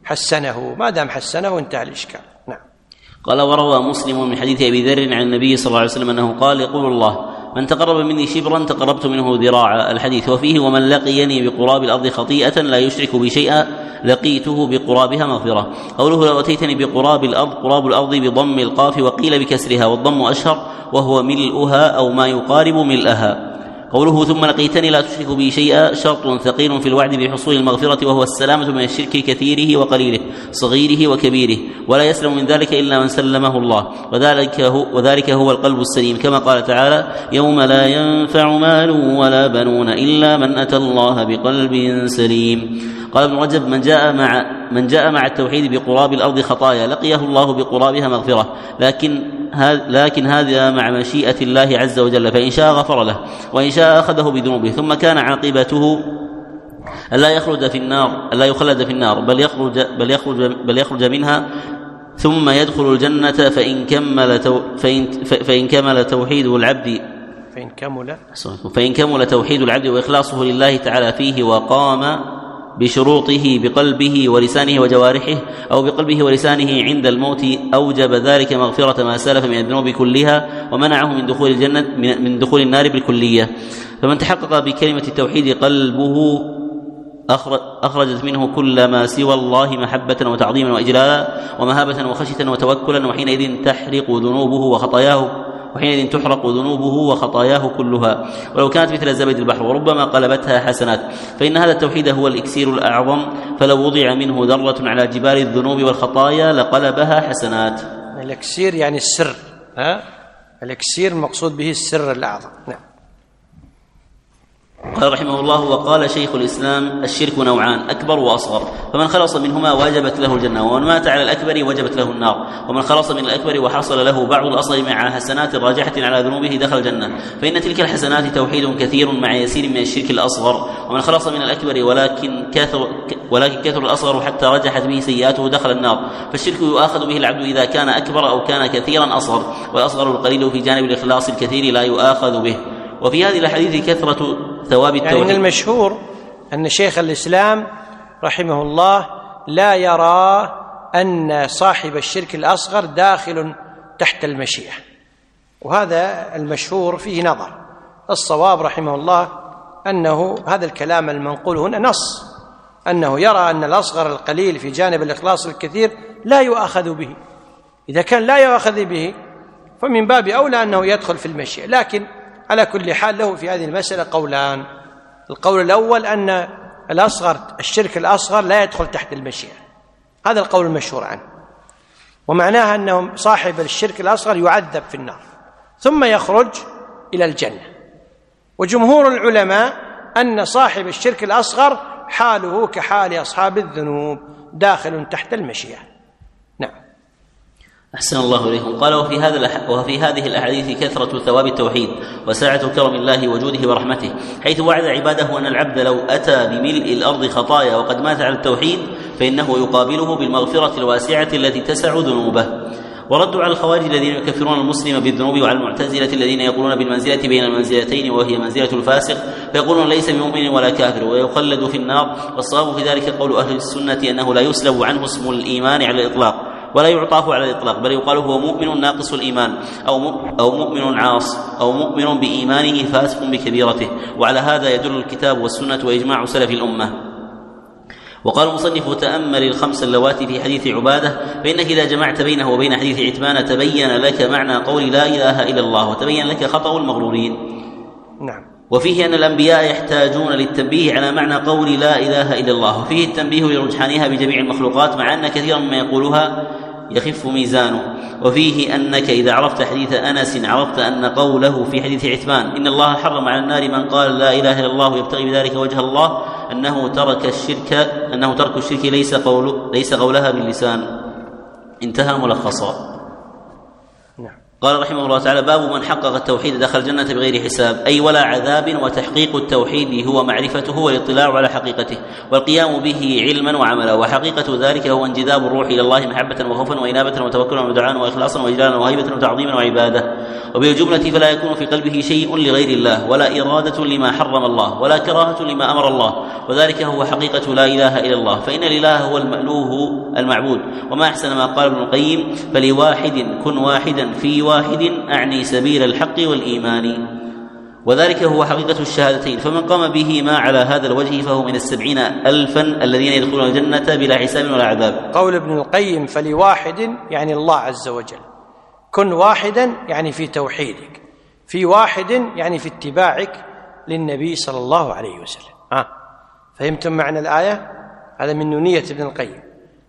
حسنه، ما دام حسنه انتهى الإشكال. نعم. قال وروى مسلم من حديث أبي ذر عن النبي صلى الله عليه وسلم أنه قال يقول الله من تقرب مني شبرا تقربت منه ذراعا. الحديث. وفيه ومن لقيني بقراب الأرض خطيئة لا يشرك بي شيئا لقيته بقرابها مغفرة. قوله لو أتيتني بقراب الأرض، قراب الأرض بضم القاف وقيل بكسرها، والضم أشهر وهو ملؤها أو ما يقارب ملئها. قوله ثم لقيتني لا تشرك بي شيئا شرط ثقيل في الوعد بحصول المغفرة، وهو السلامة من الشرك كثيره وقليله صغيره وكبيره، ولا يسلم من ذلك إلا من سلمه الله، وذلك هو, وذلك هو القلب السليم، كما قال تعالى يوم لا ينفع مال ولا بنون إلا من أتى الله بقلب سليم. قال ابن رجب من جاء مع من جاء مع التوحيد بقراب الأرض خطايا لقيه الله بقرابها مغفرة، لكن لكن هذا مع مشيئة الله عز وجل، فإن شاء غفر له وإن شاء أخذه بذنوبه، ثم كان عاقبته ألا يخلد في النار ألا يخلد في النار بل يخرج بل يخرج بل يخرج منها ثم يدخل الجنة فإن كمل تو فإن فإن كمل توحيد العبد فإن كمل فإن كمل توحيد العبد وإخلاصه لله تعالى فيه، وقام بشروطه بقلبه ولسانه وجوارحه، أو بقلبه ولسانه عند الموت، أوجب ذلك مغفرة ما سلف من الذنوب كلها، ومنعه من دخول الجنة من دخول النار بالكلية. فمن تحقق بكلمة التوحيد قلبه أخرجت منه كل ما سوى الله محبة وتعظيما وإجلالا ومهابة وخشية وتوكلا، وحينئذ تحرق ذنوبه وخطاياه وحينئذ تحرق ذنوبه وخطاياه كلها، ولو كانت مثل زبد البحر وربما قلبتها حسنات. فإن هذا التوحيد هو الإكسير الأعظم، فلو وضع منه ذرة على جبال الذنوب والخطايا لقلبها حسنات. الإكسير يعني السر، ها؟ الإكسير مقصود به السر الأعظم. نعم. قال رحمه الله وقال شيخ الإسلام الشرك نوعان أكبر وأصغر، فمن خلص منهما وجبت له الجنة، ومن مات على الأكبر وجبت له النار، ومن خلص من الأكبر وحصل له بعض الأصغر مع حسنات راجحة على ذنوبه دخل الجنة، فإن تلك الحسنات توحيد كثير مع يسير من الشرك الأصغر. ومن خلص من الأكبر ولكن كثر ولكن كثر الأصغر حتى رجحت به سيئاته دخل النار. فالشرك يؤاخذ به العبد إذا كان أكبر أو كان كثيرا أصغر، والأصغر القليل في جانب الإخلاص الكثير لا يؤاخذ به. وفي هذه الحديث كثرة ثواب التوحيد. يعني من المشهور أن شيخ الإسلام رحمه الله لا يرى أن صاحب الشرك الأصغر داخل تحت المشيئة، وهذا المشهور فيه نظر. الصواب رحمه الله أنه هذا الكلام المنقول هنا نص، أنه يرى أن الأصغر القليل في جانب الإخلاص الكثير لا يؤاخذ به. إذا كان لا يؤاخذ به فمن باب أولى أنه يدخل في المشيئة. لكن على كل حال له في هذه المسألة قولان. القول الأول أن الأصغر الشرك الأصغر لا يدخل تحت المشيئة، هذا القول المشهور عنه، ومعناها أنه صاحب الشرك الأصغر يعذب في النار ثم يخرج إلى الجنة. وجمهور العلماء أن صاحب الشرك الأصغر حاله كحال أصحاب الذنوب، داخل تحت المشيئة. نعم. أحسن الله إليكم. قال وفي هذا الأح... وفي هذه الأحاديث كثرة ثواب التوحيد وسعة كرم الله وجوده ورحمته، حيث وعد عباده أن العبد لو أتى بملء الأرض خطايا وقد مات على التوحيد فإنه يقابله بالمغفرة الواسعة التي تسع ذنوبه. وردوا على الخوارج الذين يكفرون المسلم بالذنوب، وعلى المعتزلة الذين يقولون بالمنزلة بين المنزلتين وهي منزلة الفاسق، فيقولون ليس بمؤمن ولا كافر ويخلد في النار. والصواب في ذلك قول أهل السنة أنه لا يسلب عنه اسم الإيمان على الإطلاق ولا يعطاه على الإطلاق، بل يقال هو مؤمن ناقص الإيمان أو أو مؤمن عاص أو مؤمن بإيمانه فاسق بكبيرته. وعلى هذا يدل الكتاب والسنة وإجماع سلف الأمة. وقال المصنف تأمل الخمس اللواتي في حديث عبادة، فإنك إذا جمعت بينه وبين حديث عتمان تبين لك معنى قول لا إله إلا الله وتبين لك خطأ المغرورين. نعم. وفيه أن الأنبياء يحتاجون للتنبيه على معنى قول لا إله إلا الله، وفيه التنبيه لرجحانها بجميع المخلوقات مع أن كثيرا مما يقولها يخف ميزانه. وفيه أنك إذا عرفت حديث أنس عرفت أن قوله في حديث عثمان إن الله حرم على النار من قال لا إله إلا الله يبتغي بذلك وجه الله أنه ترك الشرك أنه ترك الشرك ليس قول ليس قولها باللسان. انتهى ملخصا. نعم. قال رحمه الله تعالى باب من حقق التوحيد دخل الجنة بغير حساب، أي ولا عذاب. وتحقيق التوحيد هو معرفته والاطلاع على حقيقته والقيام به علما وعملا، وحقيقة ذلك هو انجذاب الروح إلى الله محبة وخوفا وإنابة وتوكلا ودعاء وإخلاصا وإجلالا وهيبة وتعظيما وعبادة. وبالجملة فلا يكون في قلبه شيء لغير الله ولا إرادة لما حرم الله ولا كراهة لما أمر الله، وذلك هو حقيقة لا إله إلا الله. فإن الإله هو المألوه المعبود. وما أحسن ما قال ابن القيم فلواحد كن واحدا في واحد أعني سبيل الحق والإيمان، وذلك هو حقيقة الشهادتين. فمن قام بهما على هذا الوجه فهو من السبعين ألفا الذين يدخلون الجنة بلا حساب ولا عذاب. قول ابن القيم فلواحد يعني الله عز وجل، كن واحدا يعني في توحيدك، في واحد يعني في اتباعك للنبي صلى الله عليه وسلم. آه. فهمتم معنى الآية؟ هذا من نونية ابن القيم.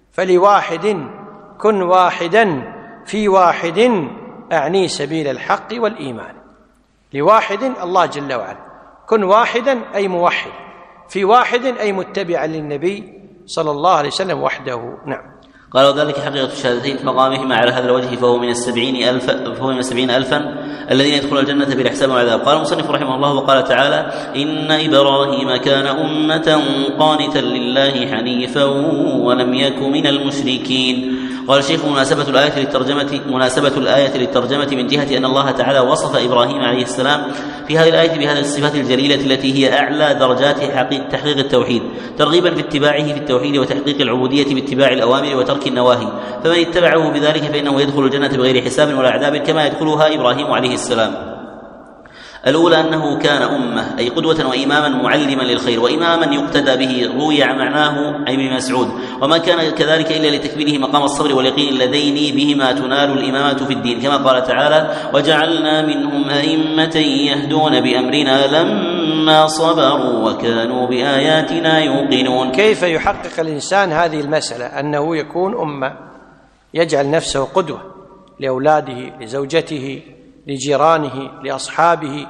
فلواحد كن واحدا في واحد أعني سبيل الحق والإيمان. لواحد الله جل وعلا، كن واحدا أي موحد، في واحد أي متبعا للنبي صلى الله عليه وسلم وحده. نعم. قال وذلك حقيقة الشهادتين في مقامهما على هذا الوجه فهو من السبعين ألف فهو من السبعين ألفا الذين يدخلون الجنة بلا حساب ولا عذاب. قال المصنف رحمه الله وقال تعالى إن إبراهيم كان أمة قانتا لله حنيفا ولم يك من المشركين. قال الشيخ مناسبة الآية للترجمة مناسبة الآية للترجمة من جهة أن الله تعالى وصف إبراهيم عليه السلام في هذه الآية بهذه الصفات الجليلة التي هي أعلى درجات تحقيق التوحيد، ترغيبا في اتباعه في التوحيد وتحقيق العبودية باتباع الأوامر وترك النواهي. فمن اتبعه بذلك فإنه يدخل الجنة بغير حساب ولا عذاب كما يدخلها إبراهيم عليه السلام. الأولى أنه كان أمة أي قدوة وإماما معلما للخير وإماما يقتدى به، روي عن معناه أي ابن مسعود وما كان كذلك إلا لتكميله مقام الصبر واليقين اللذين بهما تنال الإمامة في الدين، كما قال تعالى وجعلنا منهم أئمة يهدون بأمرنا لما صبروا وكانوا بآياتنا يوقنون. كيف يحقق الإنسان هذه المسألة أنه يكون أمة، يجعل نفسه قدوة لأولاده لزوجته لجيرانه لأصحابه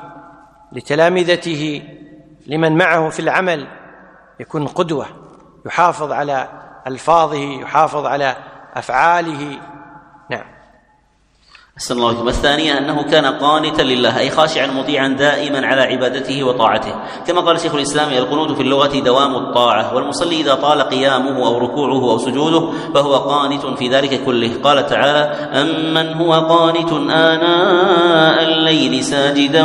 لتلامذته لمن معه في العمل، يكون قدوة، يحافظ على ألفاظه يحافظ على أفعاله. نعم. أحسن الله عليكم. الثانية أنه كان قانتا لله أي خاشعا مطيعا دائما على عبادته وطاعته، كما قال شيخ الإسلام: القنوت في اللغة دوام الطاعة، والمصلي إذا طال قيامه أو ركوعه أو سجوده فهو قانت في ذلك كله. قال تعالى: أمن هو قانت آناء الليل ساجدا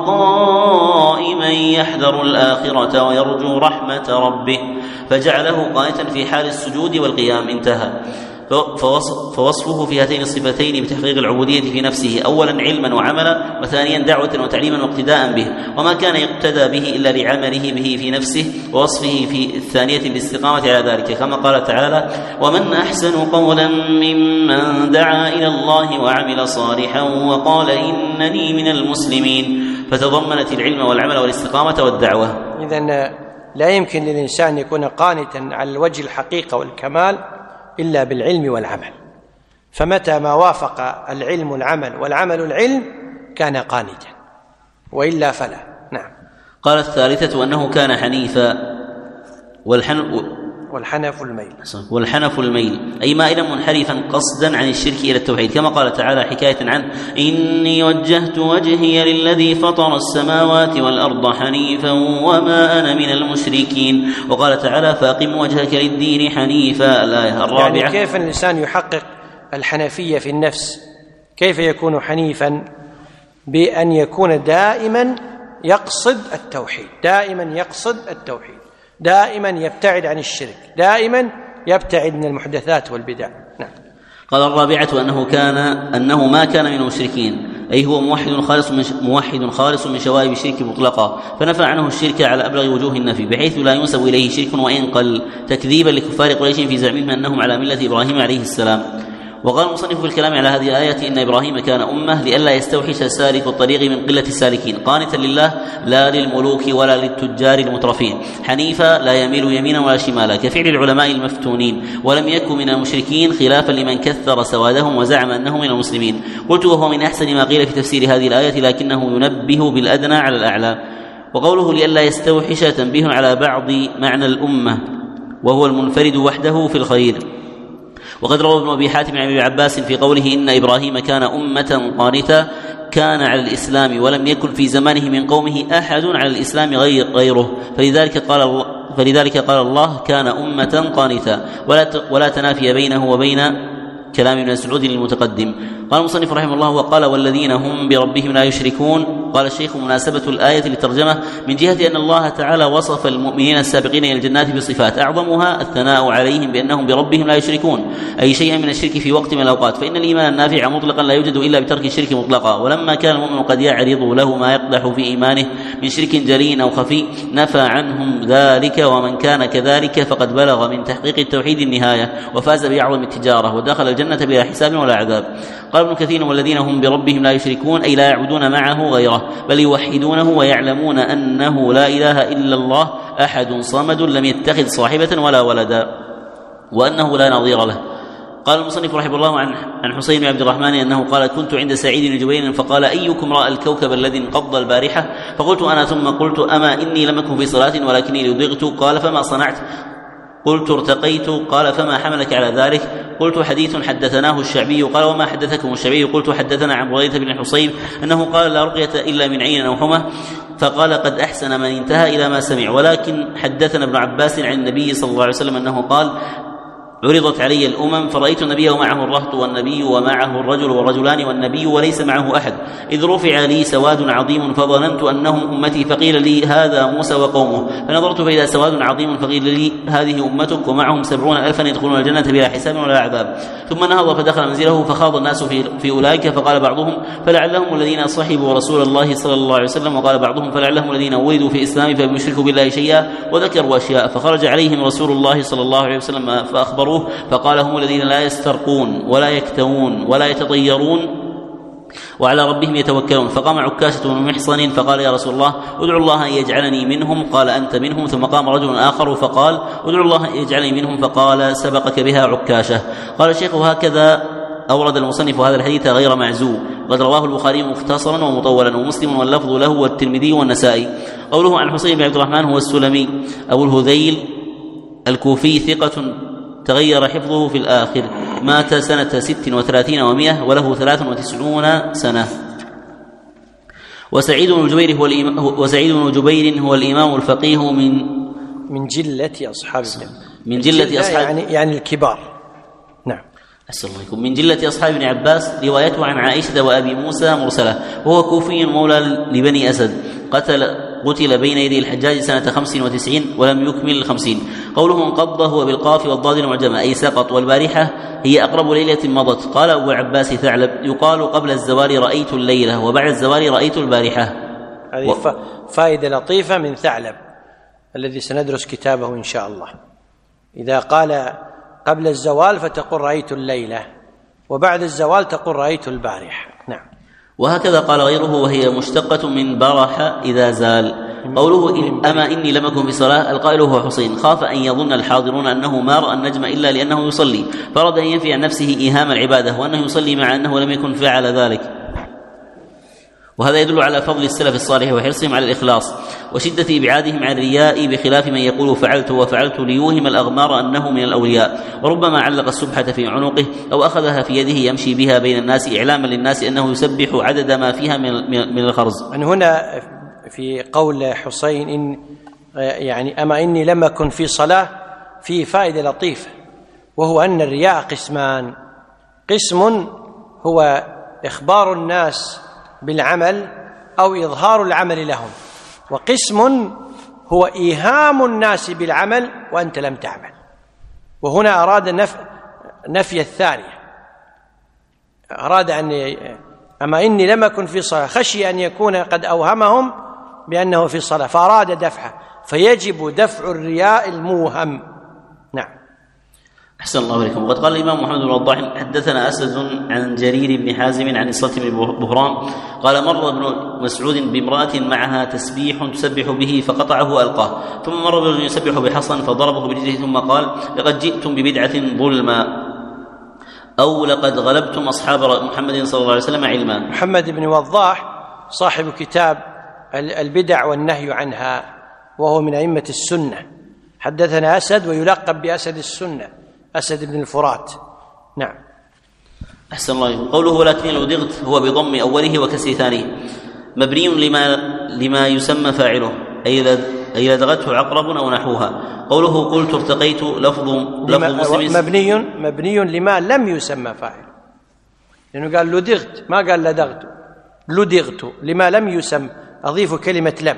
وقائما يحذر الآخرة ويرجو رحمة ربه فجعله قانتا في حال السجود والقيام. انتهى. فوصفه في هاتين الصفتين بتحقيق العبودية في نفسه، أولا علما وعملا، وثانيا دعوة وتعليما واقتداء به، وما كان يقتدى به إلا لعمله به في نفسه، ووصفه في الثانية بالاستقامة على ذلك، كما قال تعالى: ومن أحسن قولا ممن دعا إلى الله وعمل صالحا وقال إنني من المسلمين. فتضمنت العلم والعمل والاستقامة والدعوة. إذن لا يمكن للإنسان أن يكون قانتا على الوجه الحقيقة والكمال إلا بالعلم والعمل، فمتى ما وافق العلم العمل والعمل العلم كان قانتا، وإلا فلا. نعم. قال الثالثة أنه كان حنيفا، والحن والحنف الميل والحنف الميل أي مائلا منحرفا قصدا عن الشرك إلى التوحيد، كما قال تعالى حكاية عنه: إني وجهت وجهي للذي فطر السماوات والأرض حنيفا وما أنا من المشركين. وقال تعالى: فأقم وجهك للدين حنيفا. الآية الرابعة. يعني كيف الإنسان يحقق الحنفية في النفس؟ كيف يكون حنيفا؟ بأن يكون دائما يقصد التوحيد، دائما يقصد التوحيد، دائما يبتعد عن الشرك، دائما يبتعد من المحدثات والبدع. نعم. قال الرابعة أنه كان أنه ما كان من المشركين، أي هو موحد خالص من موحد خالص من شوائب الشرك مطلقا، فنفى عنه الشرك على أبلغ وجوه النفي، بحيث لا ينسب إليه شرك وإن قل، تكذيبا لكفار قريش في زعمهم أنهم على ملة إبراهيم عليه السلام. وقال المصنف في الكلام على هذه الآية: إن إبراهيم كان أمة لئلا يستوحش سالك الطريق من قلة السالكين، قانتا لله لا للملوك ولا للتجار المترفين، حنيفا لا يميل يمينا ولا شمالا، كفعل العلماء المفتونين، ولم يكن من المشركين، خلافا لمن كثر سوادهم وزعم أنه من المسلمين. قلت وهو من أحسن ما قيل في تفسير هذه الآية، لكنه ينبه بالأدنى على الأعلى. وقوله لئلا يستوحش تنبيه على بعض معنى الأمة، وهو المنفرد وحده في الخير. وقد روى ابن أبي حاتم عن ابن عباس في قوله: إن إبراهيم كان أمة قانتا، كان على الإسلام ولم يكن في زمانه من قومه أحد على الإسلام غير غيره، فلذلك قال الله فلذلك قال الله: كان أمة قانتا، ولا ولا تنافي بينه وبين كلام ابن مسعود المتقدم. قال المصنف رحمه الله: وقال: والذين هم بربهم لا يشركون. قال الشيخ: مناسبة الآية للترجمة من جهة أن الله تعالى وصف المؤمنين السابقين إلى الجنات بصفات، أعظمها الثناء عليهم بأنهم بربهم لا يشركون، أي شيئا من الشرك في وقت من الأوقات، فإن الإيمان النافع مطلقا لا يوجد إلا بترك الشرك مطلقا. ولما كان المؤمن قد يعرض له ما يقدح في إيمانه من شرك جلي أو خفي، نفى عنهم ذلك، ومن كان كذلك فقد بلغ من تحقيق التوحيد النهاية وفاز بأعظم التجارة ودخل الجنة بلا حساب ولا عذاب. قال ابن كثير: والذين هم بربهم لا يشركون، أي لا يعبدون معه غيره، بل يوحدونه ويعلمون أنه لا إله إلا الله أحد صمد لم يتخذ صاحبة ولا ولدا، وأنه لا نظير له. قال المصنف رحمه الله عن عن حسين بن عبد الرحمن أنه قال: كنت عند سعيد بن جبير فقال: أيكم رأى الكوكب الذي انقض البارحة؟ فقلت أنا، ثم قلت: أما إني لم أكن في صلاة ولكني لضغت. قال: فما صنعت؟ قلت: ارتقيت. قال: فما حملك على ذلك؟ قلت: حديث حدثناه الشعبي. قال: وما حدثكم الشعبي؟ قلت: حدثنا عن بريدة بن الحصيب أنه قال: لا رقية إلا من عين أو حمى. فقال: قد أحسن من انتهى إلى ما سمع. ولكن حدثنا ابن عباس عن النبي صلى الله عليه وسلم أنه قال: عرضت علي الأمم فرأيت النبي ومعه الرهط، والنبي ومعه الرجل والرجلان، والنبي وليس معه أحد، إذ رفع لي سواد عظيم فظننت أنهم أمتي، فقيل لي: هذا موسى وقومه. فنظرت فإذا سواد عظيم، فقيل لي: هذه أمتك ومعهم سبعون ألفا يدخلون الجنة بلا حساب ولا عذاب. ثم نهض فدخل منزله، فخاض الناس في, في أولئك، فقال بعضهم: فلعلهم الذين صحبوا رسول الله صلى الله عليه وسلم، وقال بعضهم: فلعلهم الذين ولدوا في الإسلام فلم يشركوا بالله شيئا، وذكروا أشياء. فخرج عليهم رسول الله صلى الله عليه وسلم فأخبروه، فقال: هم الذين لا يسترقون ولا يكتوون ولا يتطيرون وعلى ربهم يتوكلون. فقام عكاشة بن محصن فقال: يا رسول الله، ادعو الله أن يجعلني منهم. قال: أنت منهم. ثم قام رجل آخر فقال: ادعو الله أن يجعلني منهم. فقال: سبقك بها عكاشة. قال الشيخ: هكذا أورد المصنف هذا الحديث غير معزو، قد رواه البخاري مختصرا ومطولا، ومسلم واللفظ له، والترمذي والنسائي. قوله عن حسين بن عبد الرحمن هو السلمي أبو الهذيل الكوفي، ثقة تغير حفظه في الآخر. مات سنة ست وثلاثين ومئة وله ثلاث وتسعون سنة. وسعيد بن جبير هو الإمام وسعيد بن جبير هو الإمام الفقيه من من جلة أصحاب من جلة أصحاب يعني يعني الكبار. نعم. أسأل الله عليكم. من جلة أصحاب ابن عباس. روايته عن عائشة وأبي موسى مرسلة. وهو كوفي مولى لبني أسد. قتل قتل بين يدي الحجاج سنة خمس وتسعين ولم يكمل الخمسين. قوله انقض هو بالقاف والضاد المعجمة أي سقط. والبارحة هي أقرب ليلة مضت. قال أبو العباس ثعلب يقال قبل الزوال رأيت الليلة وبعد الزوال رأيت البارحة. هذه و... فائدة لطيفة من ثعلب الذي سندرس كتابه إن شاء الله. إذا قال قبل الزوال فتقول رأيت الليلة وبعد الزوال تقول رأيت البارحة. نعم. وهكذا قال غيره وهي مشتقة من برح إذا زال. قوله إن أما إني لم أكن في صلاة. القائل هو حسين. خاف أن يظن الحاضرون أنه ما رأى النجم إلا لأنه يصلي فرد أن ينفي عن نفسه إيهام العبادة وأنه يصلي مع أنه لم يكن فعل ذلك. وهذا يدل على فضل السلف الصالح وحرصهم على الإخلاص وشدة إبعادهم عن الرياء بخلاف من يقول فعلت وفعلت ليوهم الأغمار أنه من الأولياء. وربما علق السبحة في عنقه أو أخذها في يده يمشي بها بين الناس إعلاما للناس أنه يسبح عدد ما فيها من الخرز. من هنا في قول حسين إن يعني أما إني لم أكن في صلاة فيه فائدة لطيفة، وهو أن الرياء قسمان: قسم هو إخبار الناس بالعمل أو إظهار العمل لهم، وقسم هو إيهام الناس بالعمل وأنت لم تعمل. وهنا أراد نف... نفي الثانية، أراد أن أما إني لم أكن في صلاة، خشي أن يكون قد أوهمهم بأنه في صلاة فأراد دفعه، فيجب دفع الرياء الموهم. نعم. أحسن الله عليكم. وقد قال الإمام محمد بن وضاح حدثنا أسد عن جرير بن حازم عن الصلت بن بهرام قال مر ابن مسعود بامرأة معها تسبيح تسبح به فقطعه ألقاه، ثم مر رجل يسبح بحصن فضربه برجله ثم قال لقد جئتم ببدعة ظلما أو لقد غلبتم أصحاب محمد صلى الله عليه وسلم علما. محمد بن وضاح صاحب كتاب البدع والنهي عنها، وهو من أئمة السنة. حدثنا أسد ويلقب بأسد السنة، أسد بن الفرات. نعم. أحسن الله. قوله ولكن لدغت هو بضم أوله وكسر ثانيه مبني لما لما يسمى فاعله أي لدغته عقرب أو نحوها. قوله قلت ارتقيت لفظ لفظ مسلم مبني مبني لما لم يسمى فاعله، لأنه قال لدغت ما قال لدغت، لدغت لما لم يسمى، أضيف كلمة لم،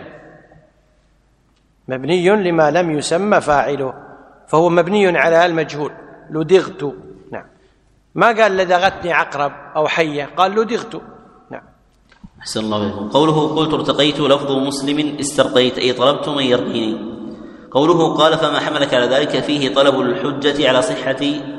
مبني لما لم يسمى فاعله، فهو مبني على المجهول لدغت. نعم. ما قال لدغتني عقرب أو حية، قال لدغت. نعم. أحسن الله عليكم. قوله قلت ارتقيت لفظ مسلم استرقيت أي طلبت من يرقيني. قوله قال فما حملك على ذلك فيه طلب الحجة على صحة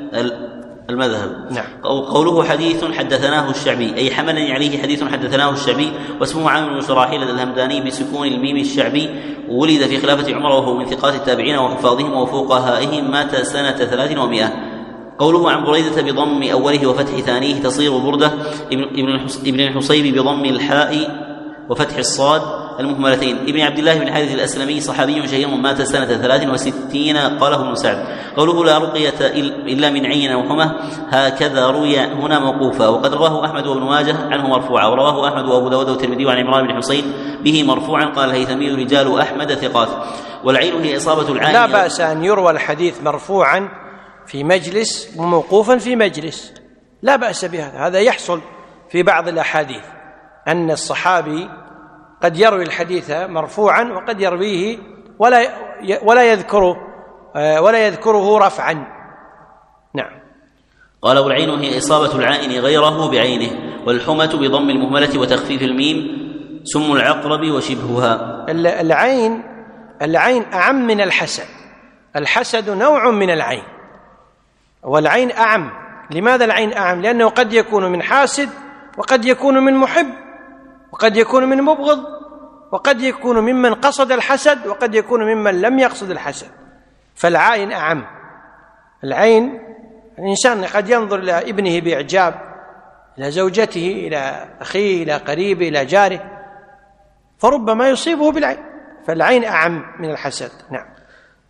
المذهب. نعم. قوله حديث حدثناه الشعبي أي حملني عليه حديث حدثناه الشعبي، واسمه عامر بن شراحيل الهمداني بسكون الميم الشعبي، ولد في خلافة عمر وهو من ثقات التابعين وحفاظهم وفقهائهم، مات سنة ثلاث ومئة. قوله عن بريدة بضم أوله وفتح ثانيه تصير بردة ابن الحصيب بضم الحاء وفتح الصاد المهملتين ابن عبد الله بن حارث الأسلمي صحابي شهير مات سنة ثلاث وستين قاله ابن سعد. قوله لا رقية إلا من عين أو حمى هكذا روي هنا موقوفا، وقد رواه أحمد وابن ماجه عنه مرفوعا، ورواه أحمد وأبو داود والترمذي عن عمران بن حسين به مرفوعا. قال الهيثمي رجال أحمد ثقات. والعين هي إصابة العين. لا بأس أن يروى الحديث مرفوعا في مجلس وموقوفا في مجلس، لا بأس بهذا، هذا يحصل في بعض الأحاديث أن الصحابي قد يروي الحديث مرفوعا وقد يرويه ولا ولا يذكره ولا يذكره رفعا. نعم. قال والعين هي إصابة العائن غيره بعينه، والحمة بضم المهملة وتخفيف الميم سم العقرب وشبهها. العين العين أعم من الحسد، الحسد نوع من العين والعين أعم. لماذا العين أعم؟ لأنه قد يكون من حاسد وقد يكون من محب وقد يكون من مبغض وقد يكون ممن قصد الحسد وقد يكون ممن لم يقصد الحسد، فالعين أعم. العين الإنسان قد ينظر إلى ابنه بإعجاب، إلى زوجته، إلى أخيه، إلى قريبه، إلى جاره، فربما يصيبه بالعين، فالعين أعم من الحسد. نعم.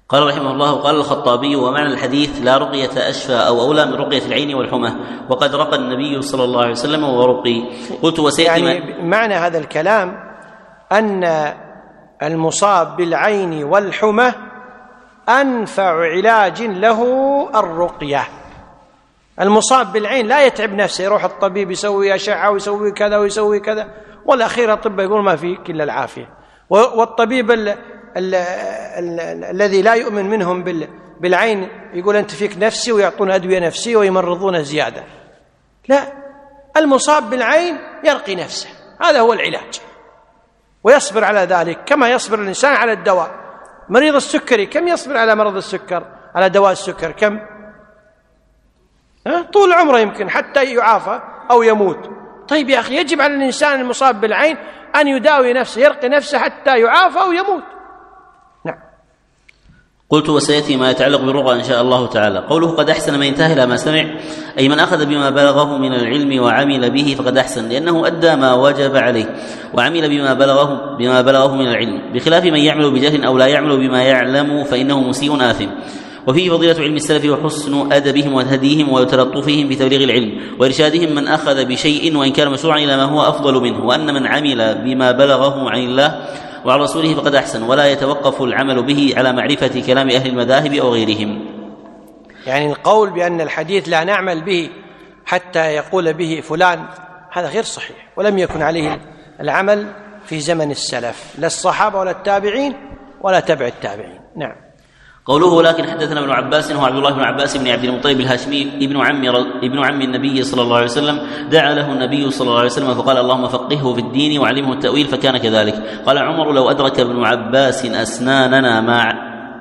قال رحمه الله: قال الخطابي: ومعنى الحديث لا رقية أشفى أو أولى من رقية العين والحمى، وقد رقى النبي صلى الله عليه وسلم ورقي. قلت: وسيأتي يعني معنى هذا الكلام أن المصاب بالعين والحمى أنفع علاج له الرقية. المصاب بالعين لا يتعب نفسه، يروح الطبيب يسوي أشعة ويسوي كذا ويسوي كذا، والأخير الطب يقول ما فيك إلا العافية. والطبيب ال ال ال الذي لا يؤمن منهم بالعين يقول أنت فيك نفسي، ويعطون أدوية نفسية ويمرضون زيادة. لا، المصاب بالعين يرقي نفسه، هذا هو العلاج، ويصبر على ذلك كما يصبر الإنسان على الدواء. مريض السكري كم يصبر على مرض السكر، على دواء السكر كم؟ طول عمره يمكن حتى يعافى أو يموت. طيب يا أخي، يجب على الإنسان المصاب بالعين أن يداوي نفسه، يرقي نفسه حتى يعافى أو يموت. نعم. قلت: وسيأتي ما يتعلق بالرقى إن شاء الله تعالى. قوله: قد أحسن من انتهى إلى ما سمع، أي من أخذ بما بلغه من العلم وعمل به فقد أحسن، لأنه أدى ما وجب عليه وعمل بما بلغه بما بلغه من العلم، بخلاف من يعمل بجهل أو لا يعمل بما يعلم فإنه مسيء آثم. وفيه فضيلة علم السلف وحسن أدبهم وهديهم وتلطفهم في تبليغ العلم وإرشادهم من أخذ بشيء وإن كان مشروعا إلى ما هو أفضل منه، وأن من عمل بما بلغه عن الله وعن رسوله فقد أحسن، ولا يتوقف العمل به على معرفة كلام أهل المذاهب أو غيرهم. يعني القول بأن الحديث لا نعمل به حتى يقول به فلان هذا غير صحيح، ولم يكن عليه العمل في زمن السلف، لا الصحابة ولا التابعين ولا تبع التابعين. نعم. قوله: لكن حدثنا ابن عباس، هو عبد الله بن عباس بن عبد المطلب الهاشمي ابن عم ابن عم النبي صلى الله عليه وسلم، دعا له النبي صلى الله عليه وسلم فقال: اللهم فقهه في الدين وعلمه التأويل، فكان كذلك. قال عمر: لو أدرك ابن عباس أسناننا ما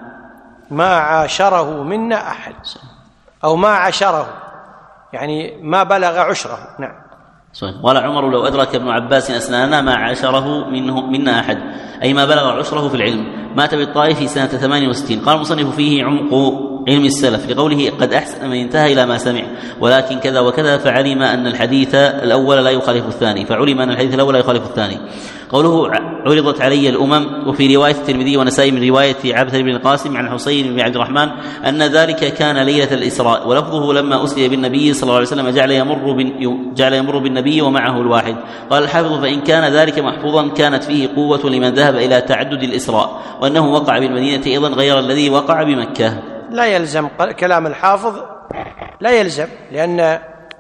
ما عاشره منا أحد، أو ما عشره، يعني ما بلغ عشره. نعم. قال عمر: لو أدرك ابن عباس أسناننا ما عاشره منه منا أحد، أي ما بلغ عشره في العلم. مات بالطائف في سنة ثمانية وستين. قال المصنف: فيه عمق علم السلف، لقوله: قد أحسن من انتهى إلى ما سمع، ولكن كذا وكذا، فعلم أن الحديث الأول لا يخالف الثاني، فعلم أن الحديث الأول لا يخالف الثاني. قوله: عرضت علي الأمم، وفي رواية الترمذي ونسائي من رواية عبد بن القاسم عن حسين بن عبد الرحمن أن ذلك كان ليلة الإسراء، ولفظه: لما أسري بالنبي صلى الله عليه وسلم جعل يمر جعل يمر بالنبي ومعه الواحد. قال الحافظ: فإن كان ذلك محفوظا كانت فيه قوة لمن ذهب إلى تعدد الإسراء، وأنه وقع بالمدينة أيضا غير الذي وقع بمكة. لا يلزم كلام الحافظ، لا يلزم، لأن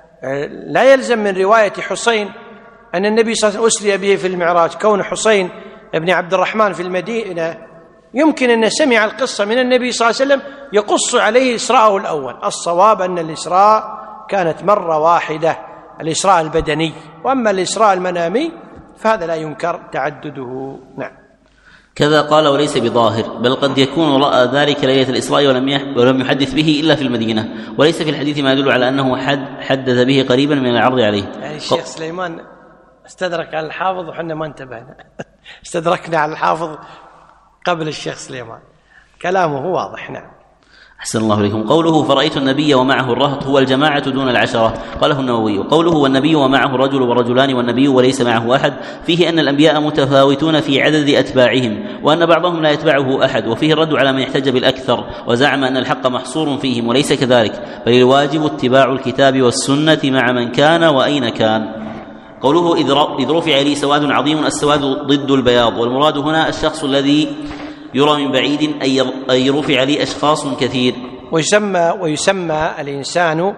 لا يلزم من رواية حسين أن النبي صلى الله عليه وسلم أسري به في المعراج. كون حسين ابن عبد الرحمن في المدينة يمكن أن سمع القصة من النبي صلى الله عليه وسلم يقص عليه إسراءه الأول. الصواب أن الإسراء كانت مرة واحدة، الإسراء البدني، وأما الإسراء المنامي فهذا لا ينكر تعدده. نعم. كذا قال: وليس بظاهر، بل قد يكون رأى ذلك ليلة الإسراء ولم يحدث به إلا في المدينة، وليس في الحديث ما يدل على أنه حد حدث به قريبا من العرض عليه. يعني الشيخ سليمان استدرك على الحافظ وحنا ما انتبهنا استدركنا على الحافظ قبل الشيخ سليمان، كلامه واضح. نعم. أحسن الله إليكم. قوله: فرأيت النبي ومعه الرهط هو الجماعة دون العشرة، قاله النووي. قوله: والنبي ومعه رجل ورجلان والنبي وليس معه أحد، فيه أن الأنبياء متفاوتون في عدد أتباعهم، وأن بعضهم لا يتبعه أحد، وفيه الرد على من يحتج بالأكثر وزعم أن الحق محصور فيهم، وليس كذلك، بل الواجب اتباع الكتاب والسنة مع من كان وأين كان. قوله: إذ رفع لي سواد عظيم، السواد ضد البياض، والمراد هنا الشخص الذي يرى من بعيد، أي رفع لي أشخاص كثير. ويسمى, ويسمى الإنسان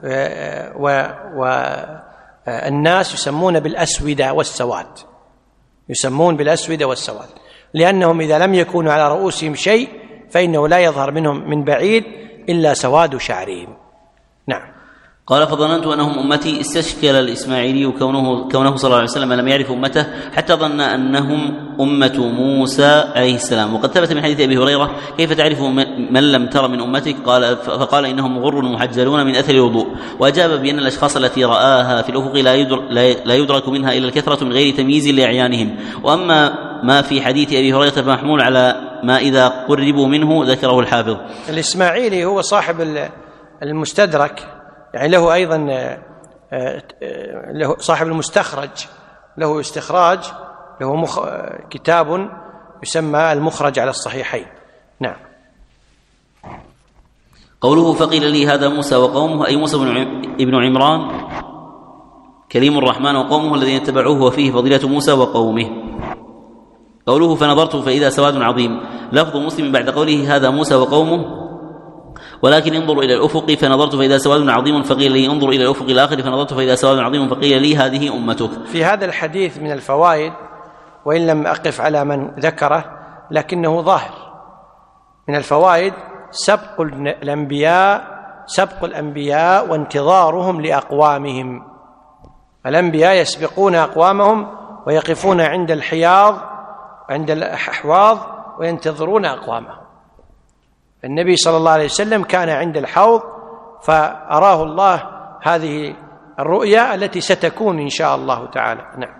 والناس يسمون بالأسودة والسواد، يسمون بالأسودة والسواد، لأنهم إذا لم يكونوا على رؤوسهم شيء فإنه لا يظهر منهم من بعيد إلا سواد شعرهم. نعم. قال: فظننت أنهم أمتي. استشكل الإسماعيلي كونه, كونه صلى الله عليه وسلم لم يعرف أمته حتى ظن أنهم أمة موسى عليه السلام. وقد ثبت من حديث أبي هريرة: كيف تعرف من لم تر من أمتك؟ قال فقال: إنهم غر محجلون من أثر الوضوء. وأجاب بأن الأشخاص التي رآها في الأفق لا يدرك منها إلا الكثرة من غير تمييز لأعيانهم. وأما ما في حديث أبي هريرة فمحمول على ما إذا قربوا منه ذكره الحافظ. الإسماعيلي هو صاحب المستدرك، يعني له أيضا له صاحب المستخرج، له استخراج، له مخ... كتاب يسمى المخرج على الصحيحين. نعم. قوله فقيل لي هذا موسى وقومه، أي موسى بن عمران كليم الرحمن وقومه الذين اتبعوه، وفيه فضيلة موسى وقومه. قوله فنظرت فإذا سواد عظيم، لفظ مسلم بعد قوله هذا موسى وقومه ولكن انظروا إلى الأفق فنظرت فإذا سواد عظيم، فقيل لي انظروا إلى الأفق الآخر فنظرت فإذا سواد عظيم، فقيل لي هذه أمتك. في هذا الحديث من الفوائد، وإن لم أقف على من ذكره لكنه ظاهر من الفوائد، سبق الأنبياء سبق الأنبياء وانتظارهم لأقوامهم. الأنبياء يسبقون أقوامهم ويقفون عند الحياض عند الأحواض وينتظرون أقوامهم. النبي صلى الله عليه وسلم كان عند الحوض فأراه الله هذه الرؤيا التي ستكون إن شاء الله تعالى. نعم.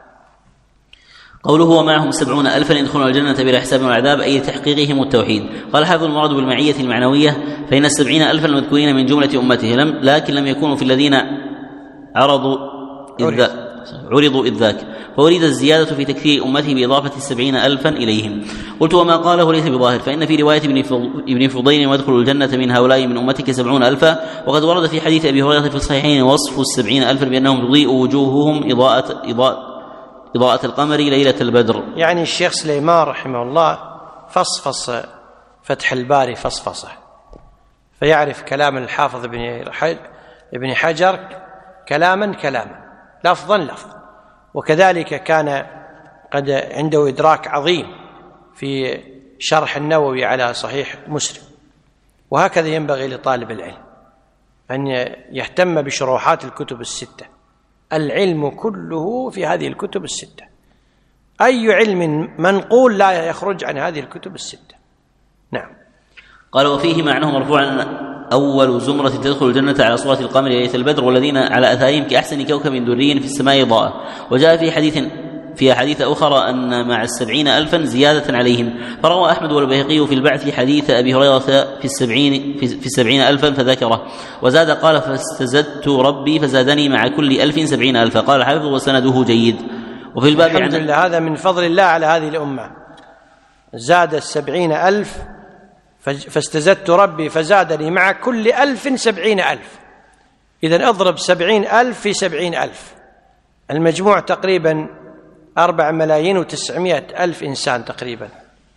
قوله ومعهم سبعون ألفا يدخلون الجنة بلا حساب ولا عذاب، أي تحقيقهم التوحيد. قال حافظ المراد بالمعية المعنوية، فإن السبعين ألفا المذكورين من جملة أمته لم لكن لم يكونوا في الذين عرضوا إذ عرضوا إذ ذاك، فأريد الزيادة في تكثير أمته بإضافة السبعين ألفا إليهم. قلت وما قاله ليس بظاهر، فإن في رواية ابن فضيل وادخلوا الجنة من هؤلاء من أمتك سبعون ألفا، وقد ورد في حديث أبي هريرة في الصحيحين وصف السبعين ألفا بأنهم تضيء وجوههم إضاءة إضاءة إضاءة القمر ليلة البدر. يعني الشيخ سليمان رحمه الله فصفص فتح الباري فصفصه، فيعرف كلام الحافظ ابن حجر كلاما كلاما لفظا لفظا، وكذلك كان قد عنده إدراك عظيم في شرح النووي على صحيح مسلم. وهكذا ينبغي لطالب العلم أن يهتم بشروحات الكتب الستة، العلم كله في هذه الكتب الستة، أي علم منقول لا يخرج عن هذه الكتب الستة. نعم. قال وفيه معناه مرفوعا أول زمرة تدخل الجنة على صورة القمر ليلة البدر، والذين على أثارهم كأحسن كوكب دري في السماء ضاء. وجاء في حديث في أحاديث أخرى أن مع السبعين ألفا زيادة عليهم، فروى أحمد والبيهقي في البعث حديث أبي هريرة في السبعين, في السبعين ألفا فذكره، وزاد قال فاستزدت ربي فزادني مع كل ألف سبعين ألفا. قال حافظ وسنده جيد. وفي الباب الحمد لله، هذا من فضل الله على هذه الأمة، زاد السبعين ألف فاستزدت ربي فزادني مع كل ألف سبعين ألف. إذن أضرب سبعين ألف في سبعين ألف، المجموع تقريبا أربع ملايين وتسعمائة ألف إنسان تقريبا،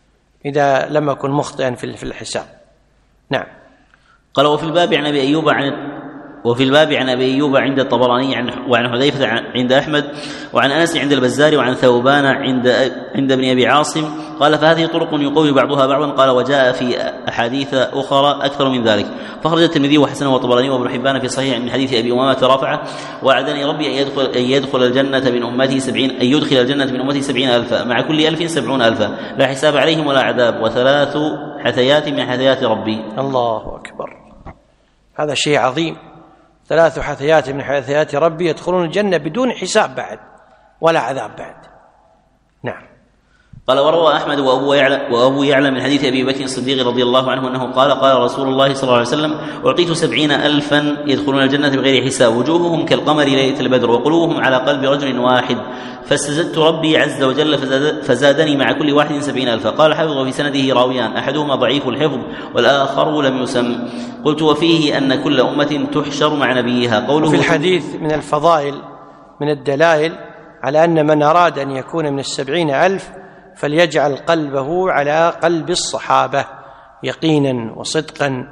إذا لم أكن مخطئا في الحساب. نعم. قال وفي الباب عن أبي أيوب عن وفي الباب عن أبي أيوب عند الطبراني وعن حذيفة عند أحمد وعن أنس عند البزار وعن ثوبان عند عند ابن أبي عاصم. قال فهذه طرق يقوي بعضها بعضا. قال وجاء في أحاديث أخرى أكثر من ذلك. فخرج الترمذي وحسنه والطبراني وابن حبان في صحيح من حديث أبي أمامة رافعه وعدني ربي أن يدخل, أن يدخل الجنة من أمتي سبعين أن يدخل الجنة من أمتي سبعين ألفا مع كل ألف سبعون ألفا لا حساب عليهم ولا عذاب وثلاث حثيات من حثيات ربي. الله أكبر، هذا شيء عظيم. ثلاث حثيات من حثيات ربي يدخلون الجنة بدون حساب بعد ولا عذاب بعد. نعم. قال وروى أحمد وأبو يعلى, وأبو يعلى من حديث أبي بكر الصديق رضي الله عنه أنه قال قال رسول الله صلى الله عليه وسلم أعطيت سبعين ألفا يدخلون الجنة بغير حساب وجوههم كالقمر ليلة البدر وقلوبهم على قلب رجل واحد فاستزدت ربي عز وجل فزاد فزادني مع كل واحد سبعين ألفا. قال حفظ وفي سنده راويان أحدهما ضعيف الحفظ والآخر لم يسم. قلت وفيه أن كل أمة تحشر مع نبيها. قوله في الحديث من الفضائل من الدلائل على أن من أراد أن يكون من السبعين ألف فليجعل قلبه على قلب الصحابة يقينا وصدقا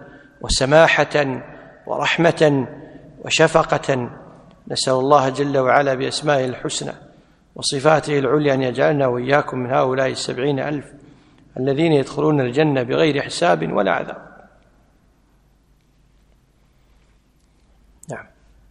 وسماحة ورحمة وشفقة. نسأل الله جل وعلا بأسمائه الحسنى وصفاته العليا أن يجعلنا وإياكم من هؤلاء السبعين ألف الذين يدخلون الجنة بغير حساب ولا عذاب. نعم.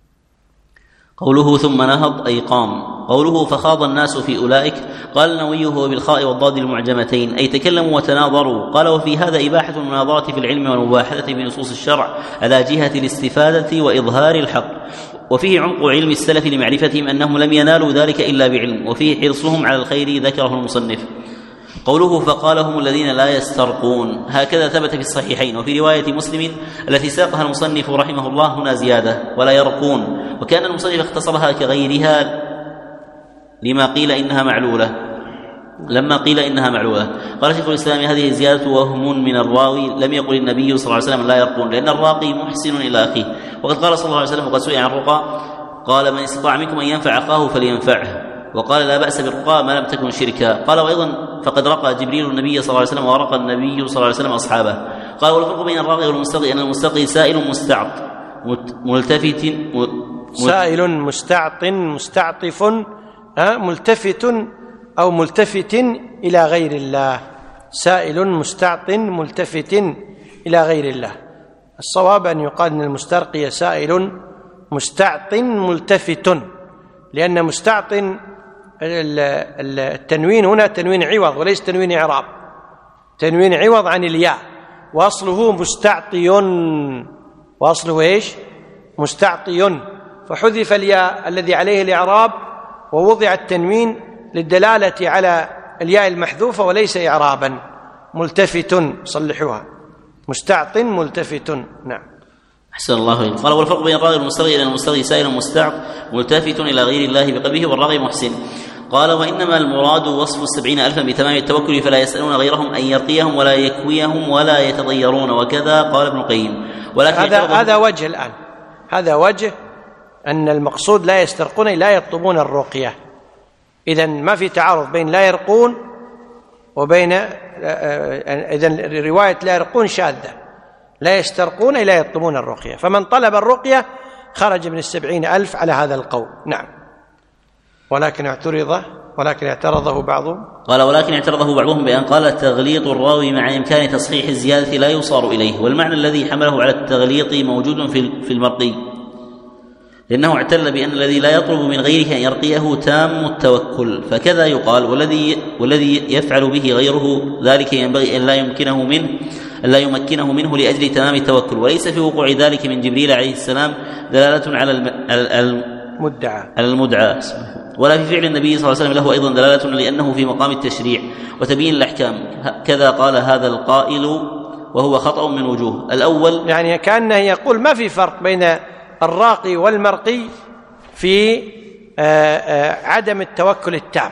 قوله ثم نهض أي قام. قوله فخاض الناس في أولئك قال النووي هو بالخاء والضاد المعجمتين أي تكلموا وتناظروا. قال وفي هذا إباحة المناظرة في العلم والمباحثة بنصوص الشرع على جهة الاستفادة وإظهار الحق. وفيه عمق علم السلف لمعرفتهم أنهم لم ينالوا ذلك إلا بعلم وفيه حرصهم على الخير ذكره المصنف. قوله فقال هم الذين لا يسترقون هكذا ثبت في الصحيحين. وفي رواية مسلم التي ساقها المصنف رحمه الله هنا زيادة ولا يرقون، وكان المصنف اختصرها كغيرها لما قيل إنها معلولة. لما قيل إنها معلولة. قال شيخ الإسلام: هذه زيادة وهم من الراوي، لم يقل النبي صلى الله عليه وسلم لا يرقون، لأن الراقي محسن إلى أخيه. وقد قال صلى الله عليه وسلم وقد سئل عن الرقى قال: من استطاع منكم أن ينفع أخاه فلينفعه، وقال: لا بأس بالرقى ما لم تكن شركا. قال: وأيضا فقد رقى جبريل النبي صلى الله عليه وسلم ورقى النبي صلى الله عليه وسلم أصحابه. قال: والفرق بين الراقي والمستقي أن المستقي سائل مستعط ملتفت سائل مستعط مستعطف ملتفت أو ملتفت إلى غير الله. سائل مستعط ملتفت إلى غير الله. الصواب أن يقال أن المسترقي سائل مستعط ملتفت، لأن مستعط التنوين هنا تنوين عوض وليس تنوين إعراب، تنوين عوض عن الياء، وأصله مستعطي، وأصله إيش؟ مستعطي، فحذف الياء الذي عليه الإعراب ووضع التنوين للدلالة على الياء المحذوفة وليس إعرابا. ملتفت، صلحوها، مستعط ملتفت. نعم. أحسن الله إليك. قال: والفرق بين الراغب والمستغي أن المستغي سائل مستعط ملتفت إلى غير الله بقلبه، والراغب محسن. قال: وإنما المراد وصف السبعين ألفا بتمام التوكل، فلا يسألون غيرهم أن يرقيهم ولا يكويهم ولا يتضيرون، وكذا قال ابن القيم. ولكن هذا هذا وجه الآن، هذا وجه أن المقصود لا يسترقون، لا يطلبون الرقية. إذن ما في تعارض بين لا يرقون وبين إذن رواية لا يرقون شاذة، لا يسترقون لا يطلبون الرقية، فمن طلب الرقية خرج من السبعين ألف على هذا القول. نعم. ولكن اعترض ولكن اعترضه بعضهم. قال: ولكن اعترضه بعضهم بأن قال: تغليط الراوي مع إمكان تصحيح الزيادة لا يصار إليه، والمعنى الذي حمله على التغليط موجود في المرقي، لأنه اعتل بأن الذي لا يطلب من غيره أن يرقيه تام التوكل، فكذا يقال: والذي والذي يفعل به غيره ذلك ينبغي أن لا يمكنه منه أن لا يمكنه منه لأجل تمام التوكل، وليس في وقوع ذلك من جبريل عليه السلام دلالة على المدعى على المدعى ولا في فعل النبي صلى الله عليه وسلم له أيضا دلالة، لأنه في مقام التشريع وتبيين الأحكام. كذا قال هذا القائل، وهو خطأ من وجوه. الأول يعني كأنه يقول ما في فرق بين الراقي والمرقي في عدم التوكل التام،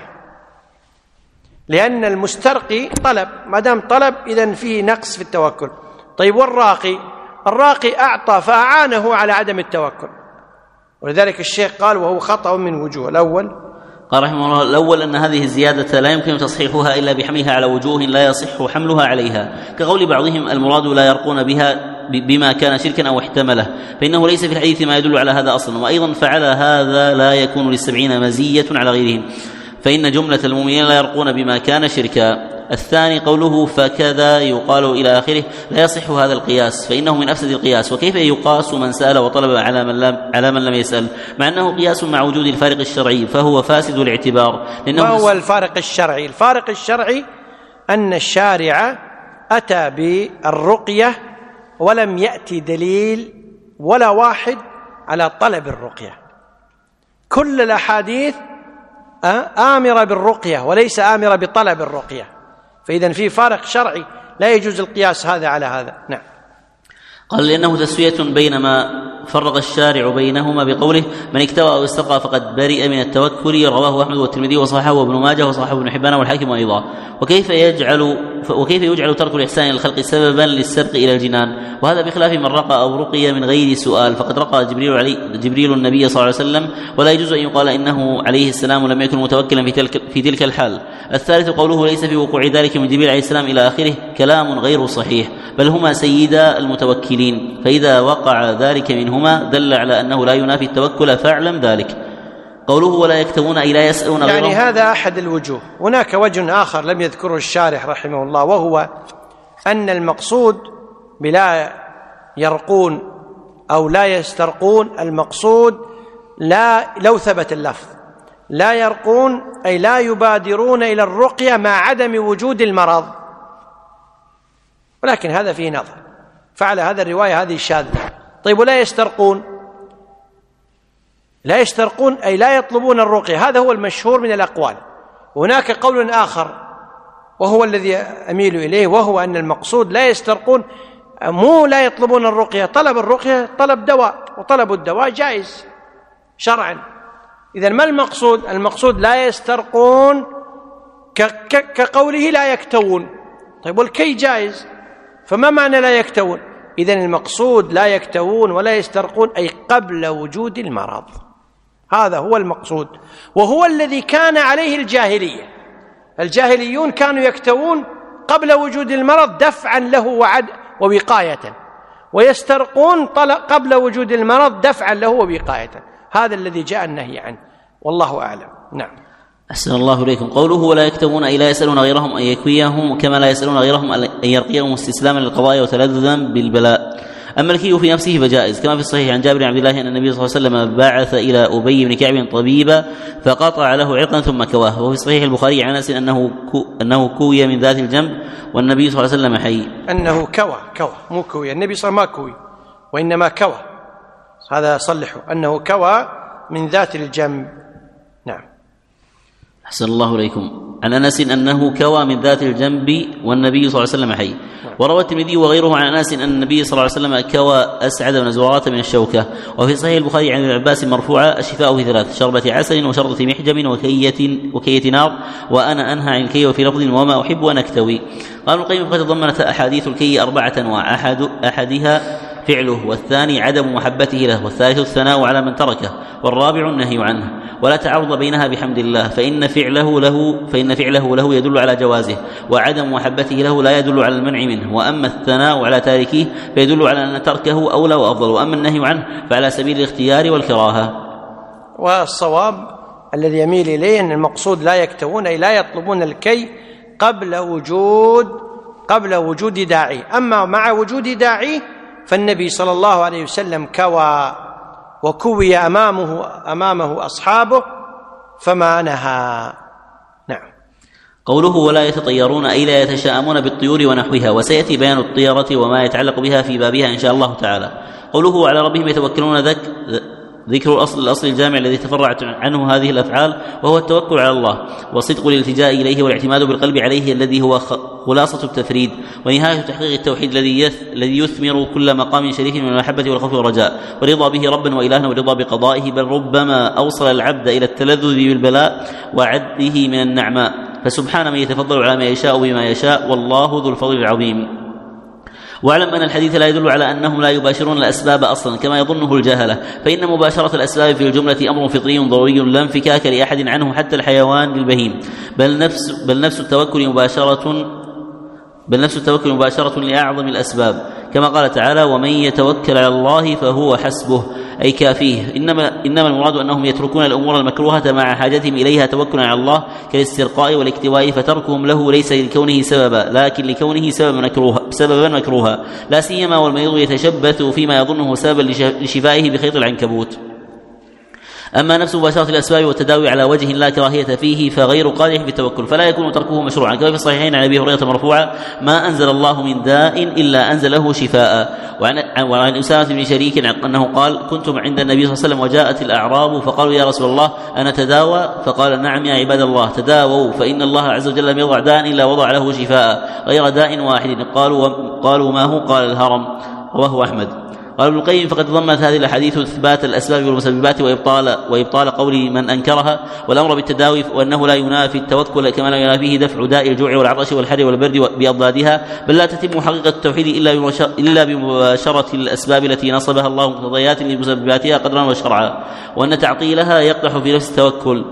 لأن المسترقي طلب، ما دام طلب إذن فيه نقص في التوكل. طيب والراقي؟ الراقي أعطى فأعانه على عدم التوكل، ولذلك الشيخ قال وهو خطأ من وجوه. الأول قال رحمه الله: الأول أن هذه الزيادة لا يمكن تصحيحها إلا بحملها على وجوه لا يصح حملها عليها، كقول بعضهم: المراد لا يرقون بها بما كان شركا أو احتمله، فإنه ليس في الحديث ما يدل على هذا أصلا. وأيضا فعلى هذا لا يكون للسبعين مزية على غيرهم، فإن جملة المؤمنين لا يرقون بما كان شركا. الثاني قوله فكذا يقال إلى آخره لا يصح هذا القياس، فإنه من أفسد القياس. وكيف يقاس من سأل وطلب على من لم, على من لم يسأل، مع أنه قياس مع وجود الفارق الشرعي، فهو فاسد الاعتبار. ما هو الفارق الشرعي؟ الفارق الشرعي أن الشارع أتى بالرقية ولم يأتي دليل ولا واحد على طلب الرقية. كل الأحاديث آمرة بالرقية وليس آمرة بطلب الرقية، فإذن في فارق شرعي لا يجوز القياس هذا على هذا. نعم. قال: لأنه تسوية بين ما فرق الشارع بينهما بقوله: من اكتوى أو استقى فقد برئ من التوكل. رواه أحمد والترمذي وصححه وابن ماجه وصححه ابن حبان والحاكم أيضا. وكيف يجعل وكيف يجعل ترك الإحسان إلى الخلق سببا للسبق إلى الجنان، وهذا بخلاف من رقى أو رقي من غير سؤال، فقد رقى جبريل علي جبريل النبي صلى الله عليه وسلم، ولا يجوز أن يقال إنه عليه السلام لم يكن متوكلا في تلك في تلك الحال. الثالث قوله ليس في وقوع ذلك من جبريل عليه السلام إلى آخره كلام غير صحيح، بل هما سيدا المتوكلين، فإذا وقع ذلك منهما دل على أنه لا ينافي التوكل، فاعلم ذلك. قوله ولا يكتبون أي لا يسألون غيرهم، يعني هذا أحد الوجوه. هناك وجه آخر لم يذكره الشارح رحمه الله، وهو أن المقصود بلا يرقون أو لا يسترقون، المقصود لا لو ثبت اللفظ لا يرقون أي لا يبادرون إلى الرقية مع عدم وجود المرض، ولكن هذا فيه نظر، فعلى هذا الرواية هذه شاذة. طيب ولا يسترقون؟ لا يسترقون أي لا يطلبون الرقية، هذا هو المشهور من الأقوال. هناك قول آخر وهو الذي أميل إليه، وهو أن المقصود لا يسترقون مو لا يطلبون الرقية، طلب الرقية طلب دواء، وطلب الدواء جائز شرعا. إذن ما المقصود؟ المقصود لا يسترقون كقوله لا يكتوون. طيب والكي جائز، فما معنى لا يكتوون؟ إذن المقصود لا يكتوون ولا يسترقون أي قبل وجود المرض، هذا هو المقصود، وهو الذي كان عليه الجاهلية. الجاهليون كانوا يكتوون قبل وجود المرض دفعا له وعد ووقاية، ويسترقون قبل وجود المرض دفعا له ووقاية. هذا الذي جاء النهي عنه، والله أعلم. نعم. أحسن الله إليكم. قوله ولا يكتمون أي لا يسألون غيرهم أن يكويهم كما لا يسألون غيرهم أن يرقيهم استسلاما للقضاء وتلذذا بالبلاء. أما الكي في نفسه فجائز، كما في الصحيح عن جابر بن عبد الله أن النبي صلى الله عليه وسلم بعث إلى أبي بن كعب طبيبا فقطع له عرقا ثم كواه. وفي صحيح البخاري عن أنس أنه كو أنه كوي من ذات الجنب والنبي صلى الله عليه وسلم حي. أنه كوى كوى مو كوي، النبي صلى الله عليه وسلم ما كوي وإنما كوى، هذا صلحه أنه كوى من ذات الجنب. نعم. أحسن الله إليكم. عن أنس أنه كوى من ذات الجنب والنبي صلى الله عليه وسلم حي. وروى الترمذي وغيره عن أنس أن النبي صلى الله عليه وسلم كوى أسعد بن زرارة من الشوكة. وفي صحيح البخاري عن ابن عباس مرفوعة الشفاء في ثلاث: شربة عسل وشربة محجم وكية وكية نار، وأنا أنهى عن الكي، وفي لفظ وما أحب أن أكتوي. قال ابن القيم فقد تضمنت أحاديث الكي أربعة أنواع: أحد أحدها فعله، والثاني عدم محبته له، والثالث الثناء على من تركه، والرابع النهي عنه، ولا تعارض بينها بحمد الله، فإن فعله له فإن فعله له يدل على جوازه، وعدم محبته له لا يدل على المنع منه، وأما الثناء على تاركه فيدل على أن تركه أولى وأفضل، وأما النهي عنه فعلى سبيل الاختيار والكراهة. والصواب الذي يميل إليه أن المقصود لا يكتوون أي لا يطلبون الكي قبل وجود قبل وجود داعي. أما مع وجود داعي فالنبي صلى الله عليه وسلم كوى وكوي أمامه أمامه أصحابه فما نهى. نعم. قوله ولا يتطيرون أي لا يتشاءمون بالطيور ونحوها، وسيأتي بيان الطيرة وما يتعلق بها في بابها إن شاء الله تعالى. قوله على ربهم يتوكلون ذك ذكر الأصل الأصل الجامع الذي تفرعت عنه هذه الأفعال، وهو التوكل على الله وصدق الالتجاء إليه والاعتماد بالقلب عليه الذي هو خلاصة التفريد ونهاية تحقيق التوحيد الذي الذي يثمر كل مقام شريك من المحبة والخوف والرجاء، ورضا به ربا وإلها ورضا بقضائه، بل ربما أوصل العبد إلى التلذذ بالبلاء وعده من النعماء، فسبحان من يتفضل على ما يشاء بما يشاء، والله ذو الفضل العظيم. واعلم أن الحديث لا يدل على أنهم لا يباشرون الأسباب أصلا كما يظنه الجهلة، فإن مباشرة الأسباب في الجملة أمر فطري ضروري لا انفكاك لأحد عنه حتى الحيوان للبهيم، بل نفس بل نفس التوكل مباشرة بل نفس التوكل مباشرة لأعظم الأسباب، كما قال تعالى: ومن يتوكل على الله فهو حسبه، أي كافيه. إنما, إنما المراد أنهم يتركون الأمور المكروهة مع حاجتهم إليها توكلا على الله كالاسترقاء والاكتواء، فتركهم له ليس لكونه سببا لكن لكونه سببا مكروها, سببا مكروها لا سيما والمريض يتشبث فيما يظنه سببا لشفائه بخيط العنكبوت. أما نفس مباشرة الأسباب والتداوي على وجه لا كراهية فيه فغير قادح بالتوكل، فلا يكون تركه مشروعا، كما في الصحيحين عن أبي هريرة مرفوعا: ما أنزل الله من داء إلا أنزله شفاء. وعن, وعن أسامة بن شريك أنه قال: كنتم عند النبي صلى الله عليه وسلم وجاءت الأعراب فقالوا: يا رسول الله أنا تداوى؟ فقال: نعم يا عباد الله، تداووا، فإن الله عز وجل لم يضع داء إلا وضع له شفاء غير داء واحد. قالوا قالوا ما هو؟ قال: الهرم. رواه أحمد. قال ابن القيم فقد ضمنت هذه الاحاديث اثبات الاسباب والمسببات وابطال وابطال قول من انكرها، والامر بالتداوي وانه لا ينافي التوكل كما لا ينافيه دفع داء الجوع والعطش والحر والبرد باضدادها، بل لا تتم حقيقه التوحيد الا بمباشره الاسباب التي نصبها الله مقتضيات لمسبباتها قدرا وشرعا، وان تعطيلها يقدح في نفس التوكل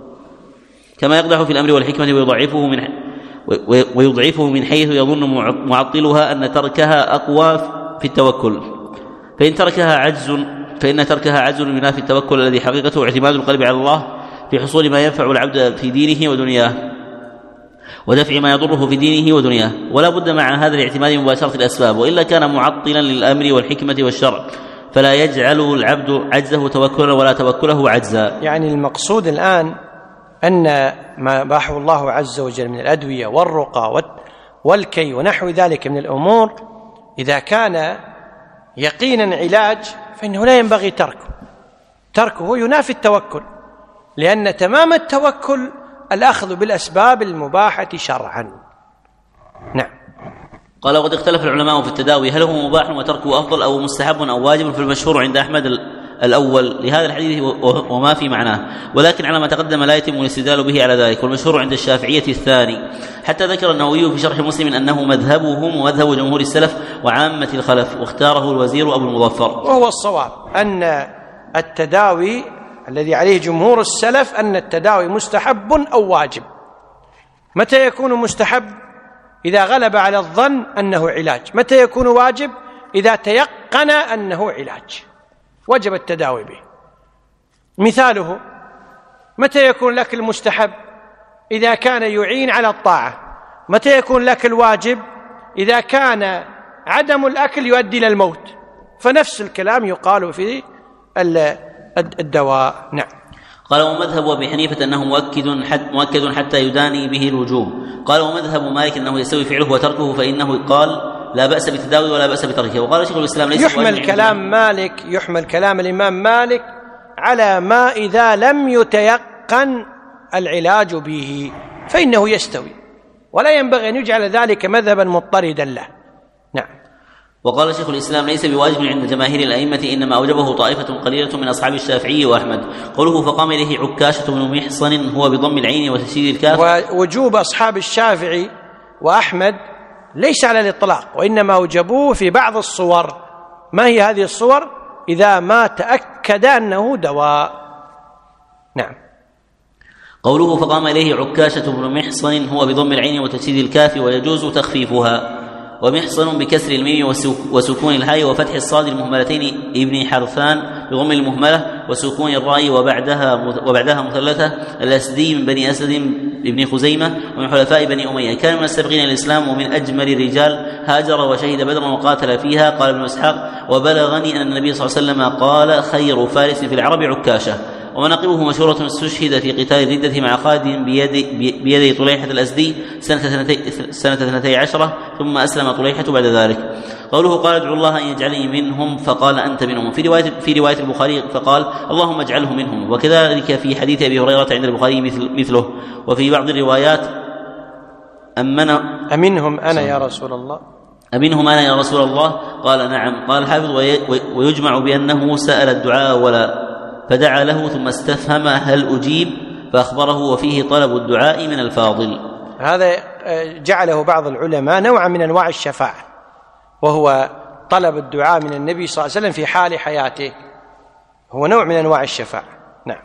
كما يقدح في الامر والحكمه ويضعفه من ويضعفه من حيث يظن معطلها ان تركها اقوى في التوكل، فإن تركها عجز فإن تركها عجز ينافي التوكل الذي حقيقته اعتماد القلب على الله في حصول ما ينفع العبد في دينه ودنياه ودفع ما يضره في دينه ودنياه، ولا بد مع هذا الاعتماد مباشرة الأسباب، وإلا كان معطلا للأمر والحكمة والشرع، فلا يجعل العبد عجزه توكلا ولا توكله عجزا. يعني المقصود الآن أن ما باحه الله عز وجل من الأدوية والرقى والكي ونحو ذلك من الأمور إذا كان يقينا علاج فإنه لا ينبغي تركه تركه ينافي التوكل، لأن تمام التوكل الأخذ بالأسباب المباحة شرعا. نعم. قال: وقد اختلف العلماء في التداوي هل هو مباح وتركه أفضل أو مستحب أو واجب، في المشهور عند أحمد الأول لهذا الحديث وما في معناه، ولكن على ما تقدم لا يتم الاستدلال به على ذلك. والمشهور عند الشافعية الثاني، حتى ذكر النووي في شرح مسلم أنه مذهبهم ومذهب جمهور السلف وعامة الخلف، واختاره الوزير أبو المظفر. وهو الصواب أن التداوي الذي عليه جمهور السلف أن التداوي مستحب أو واجب. متى يكون مستحب؟ إذا غلب على الظن أنه علاج. متى يكون واجب؟ إذا تيقن أنه علاج وجب التداوي به. مثاله: متى يكون لك المستحب؟ إذا كان يعين على الطاعة. متى يكون لك الواجب؟ إذا كان عدم الأكل يؤدي إلى الموت. فنفس الكلام يقال في الدواء. نعم. قال: ومذهب أبي حنيفة أنه مؤكد حتى, مؤكد حتى يداني به الوجوب. قال: ومذهب مالك أنه يستوي فعله وتركه، فإنه قال لا بأس بالتداوي ولا بأس بتركه. وقال شيخ الإسلام: ليس يحمل كلام مالك يحمل كلام الإمام مالك على ما إذا لم يتيقن العلاج به فإنه يستوي، ولا ينبغي أن يجعل ذلك مذهبا مضطردا له. نعم. وقال شيخ الإسلام: ليس بواجب عند جماهير الأئمة، إنما أوجبه طائفة قليلة من أصحاب الشافعي وأحمد. قوله: فقام إليه عكاشة بن محصن، هو بضم العين وتشديد الكاف. ووجوب أصحاب الشافعي وأحمد ليس على الإطلاق، وإنما أوجبوه في بعض الصور. ما هي هذه الصور؟ إذا ما تأكد أنه دواء. نعم. قوله: فقام إليه عكاشة بن محصن، هو بضم العين وتشديد الكاف، ويجوز تخفيفها. ومحصن بكسر الميم وسكون الهاء وفتح الصاد المهملتين ابن حرفان بضم المهملة وسكون الراء وبعدها وبعدها مثلثة الأسدي من بني أسد ابن خزيمة ومن حلفاء بني أمية، كان من السابقين إلى الإسلام ومن أجمل الرجال، هاجر وشهد بدرا وقاتل فيها. قال ابن إسحاق: وبلغني أن النبي صلى الله عليه وسلم قال: خير فارس في العرب عكاشة. ومناقبه مشهورة: استشهد في قتال الردة مع خالد بيد بيد طليحة الأسدي سنة سنة اثنتي عشرة، ثم أسلم طليحة بعد ذلك. قوله: قال: ادعو الله أن يجعلني منهم، فقال: أنت منهم. في رواية في رواية البخاري فقال: اللهم اجعله منهم. وكذلك في حديث أبي هريرة عند البخاري مثل مثله. وفي بعض الروايات: أمنا أمنهم أنا يا رسول الله. أمنهم أنا يا رسول الله؟ قال: نعم. قال الحافظ: ويجمع بأنه سأل الدعاء ولا فدعا له ثم استفهم هل أجيب فأخبره، وفيه طلب الدعاء من الفاضل. هذا جعله بعض العلماء نوعا من أنواع الشفاعة، وهو طلب الدعاء من النبي صلى الله عليه وسلم في حال حياته، هو نوع من أنواع الشفاعة. نعم.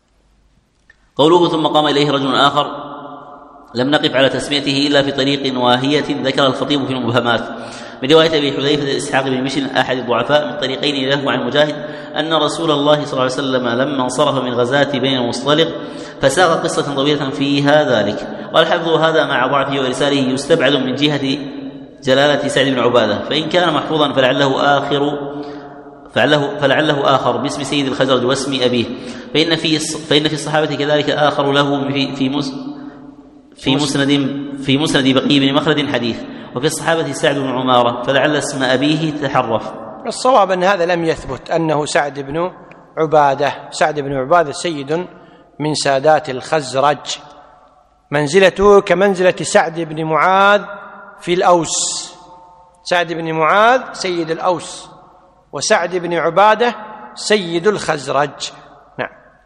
قوله: ثم قام إليه رجل آخر، لم نقف على تسميته إلا في طريق واهية ذكر الخطيب في المبهمات من رواية أبي حذيفة إسحاق بن بشر أحد الضعفاء من طريقين له عن مجاهد أن رسول الله صلى الله عليه وسلم لما انصرف من غزاة بين المصطلق فساق قصة طويلة فيها ذلك. قال حفظ هذا مع ضعفه وإرساله يستبعد من جهة جلالة سعد بن عبادة، فإن كان محفوظا فلعله آخر فلعله, فلعله آخر باسم سيد الخزرج واسم أبيه، فإن في فإن في الصحابة كذلك آخر له في في مس في مسند في مسند بقي بن مخلد حديث، وفي الصحابة سعد بن عمارة، فلعل اسم أبيه تحرف. الصواب أن هذا لم يثبت أنه سعد بن عبادة. سعد بن عبادة سيد من سادات الخزرج، منزلته كمنزلة سعد بن معاذ في الأوس. سعد بن معاذ سيد الأوس، وسعد بن عبادة سيد الخزرج. نعم.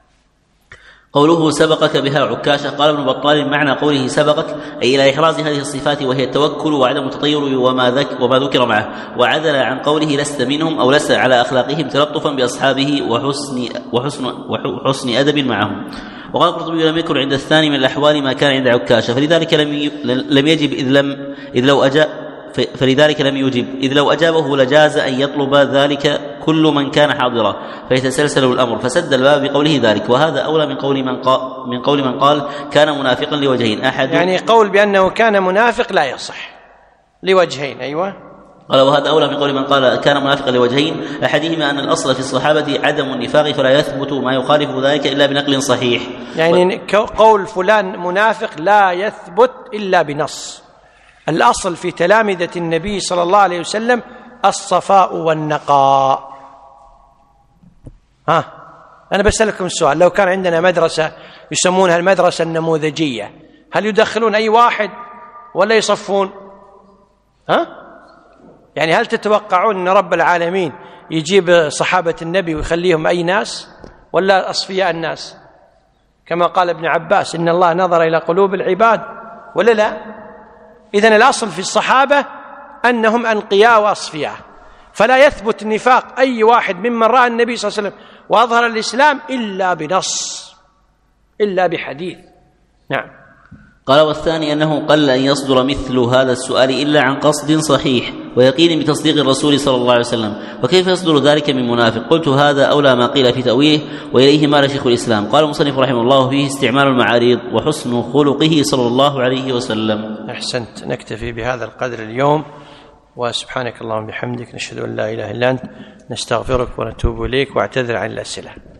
قوله سبقك بها عكاشة، قال ابن بطال معنى قوله سبقك أي إلى إحراز هذه الصفات وهي التوكل وعدم التطير وما, ذك وما ذكر معه، وعدل عن قوله لست منهم أو لست على أخلاقهم تلطفا بأصحابه وحسن, وحسن, وحسن أدب معهم. وقال القرطبي لم يكن عند الثاني من الأحوال ما كان عند عكاشة، فلذلك لم لم يجب إذ لم إذ لو أجاب فلذلك لم يجب إذ لو أجابه لجاز أن يطلب ذلك كل من كان حاضرا فيتسلسل الأمر، فسد الباب بقوله ذلك. وهذا أولى من قول من قال من قول من قال كان منافقا لوجهين. أحد يعني قول بأنه كان منافق لا يصح لوجهين. أيوة. قال وهذا أولى من قول من قال كان منافقا لوجهين، أحدهما أن الأصل في الصحابة عدم النفاق فلا يثبت ما يخالف ذلك إلا بنقل صحيح. يعني و... قول فلان منافق لا يثبت إلا بنص. الأصل في تلامذة النبي صلى الله عليه وسلم الصفاء والنقاء. ها أنا بسألكم السؤال، لو كان عندنا مدرسة يسمونها المدرسة النموذجية، هل يدخلون أي واحد ولا يصفون؟ ها يعني هل تتوقعون أن رب العالمين يجيب صحابة النبي ويخليهم أي ناس ولا أصفياء الناس؟ كما قال ابن عباس إن الله نظر إلى قلوب العباد ولا لا؟ إذن الأصل في الصحابة أنهم أنقياء وأصفياء، فلا يثبت نفاق أي واحد ممن رأى النبي صلى الله عليه وسلم وأظهر الإسلام إلا بنص، إلا بحديث. نعم. قال والثاني أنه قل أن يصدر مثل هذا السؤال إلا عن قصد صحيح ويقين بتصديق الرسول صلى الله عليه وسلم، وكيف يصدر ذلك من منافق؟ قلت هذا أولى ما قيل في تأويله وإليه مال شيخ الإسلام. قال المصنف رحمه الله فيه استعمال المعاريض وحسن خلقه صلى الله عليه وسلم. أحسنت. نكتفي بهذا القدر اليوم، وسبحانك اللهم وبحمدك نشهد أن لا إله إلا أنت نستغفرك ونتوب إليك واعتذر عن الأسئلة.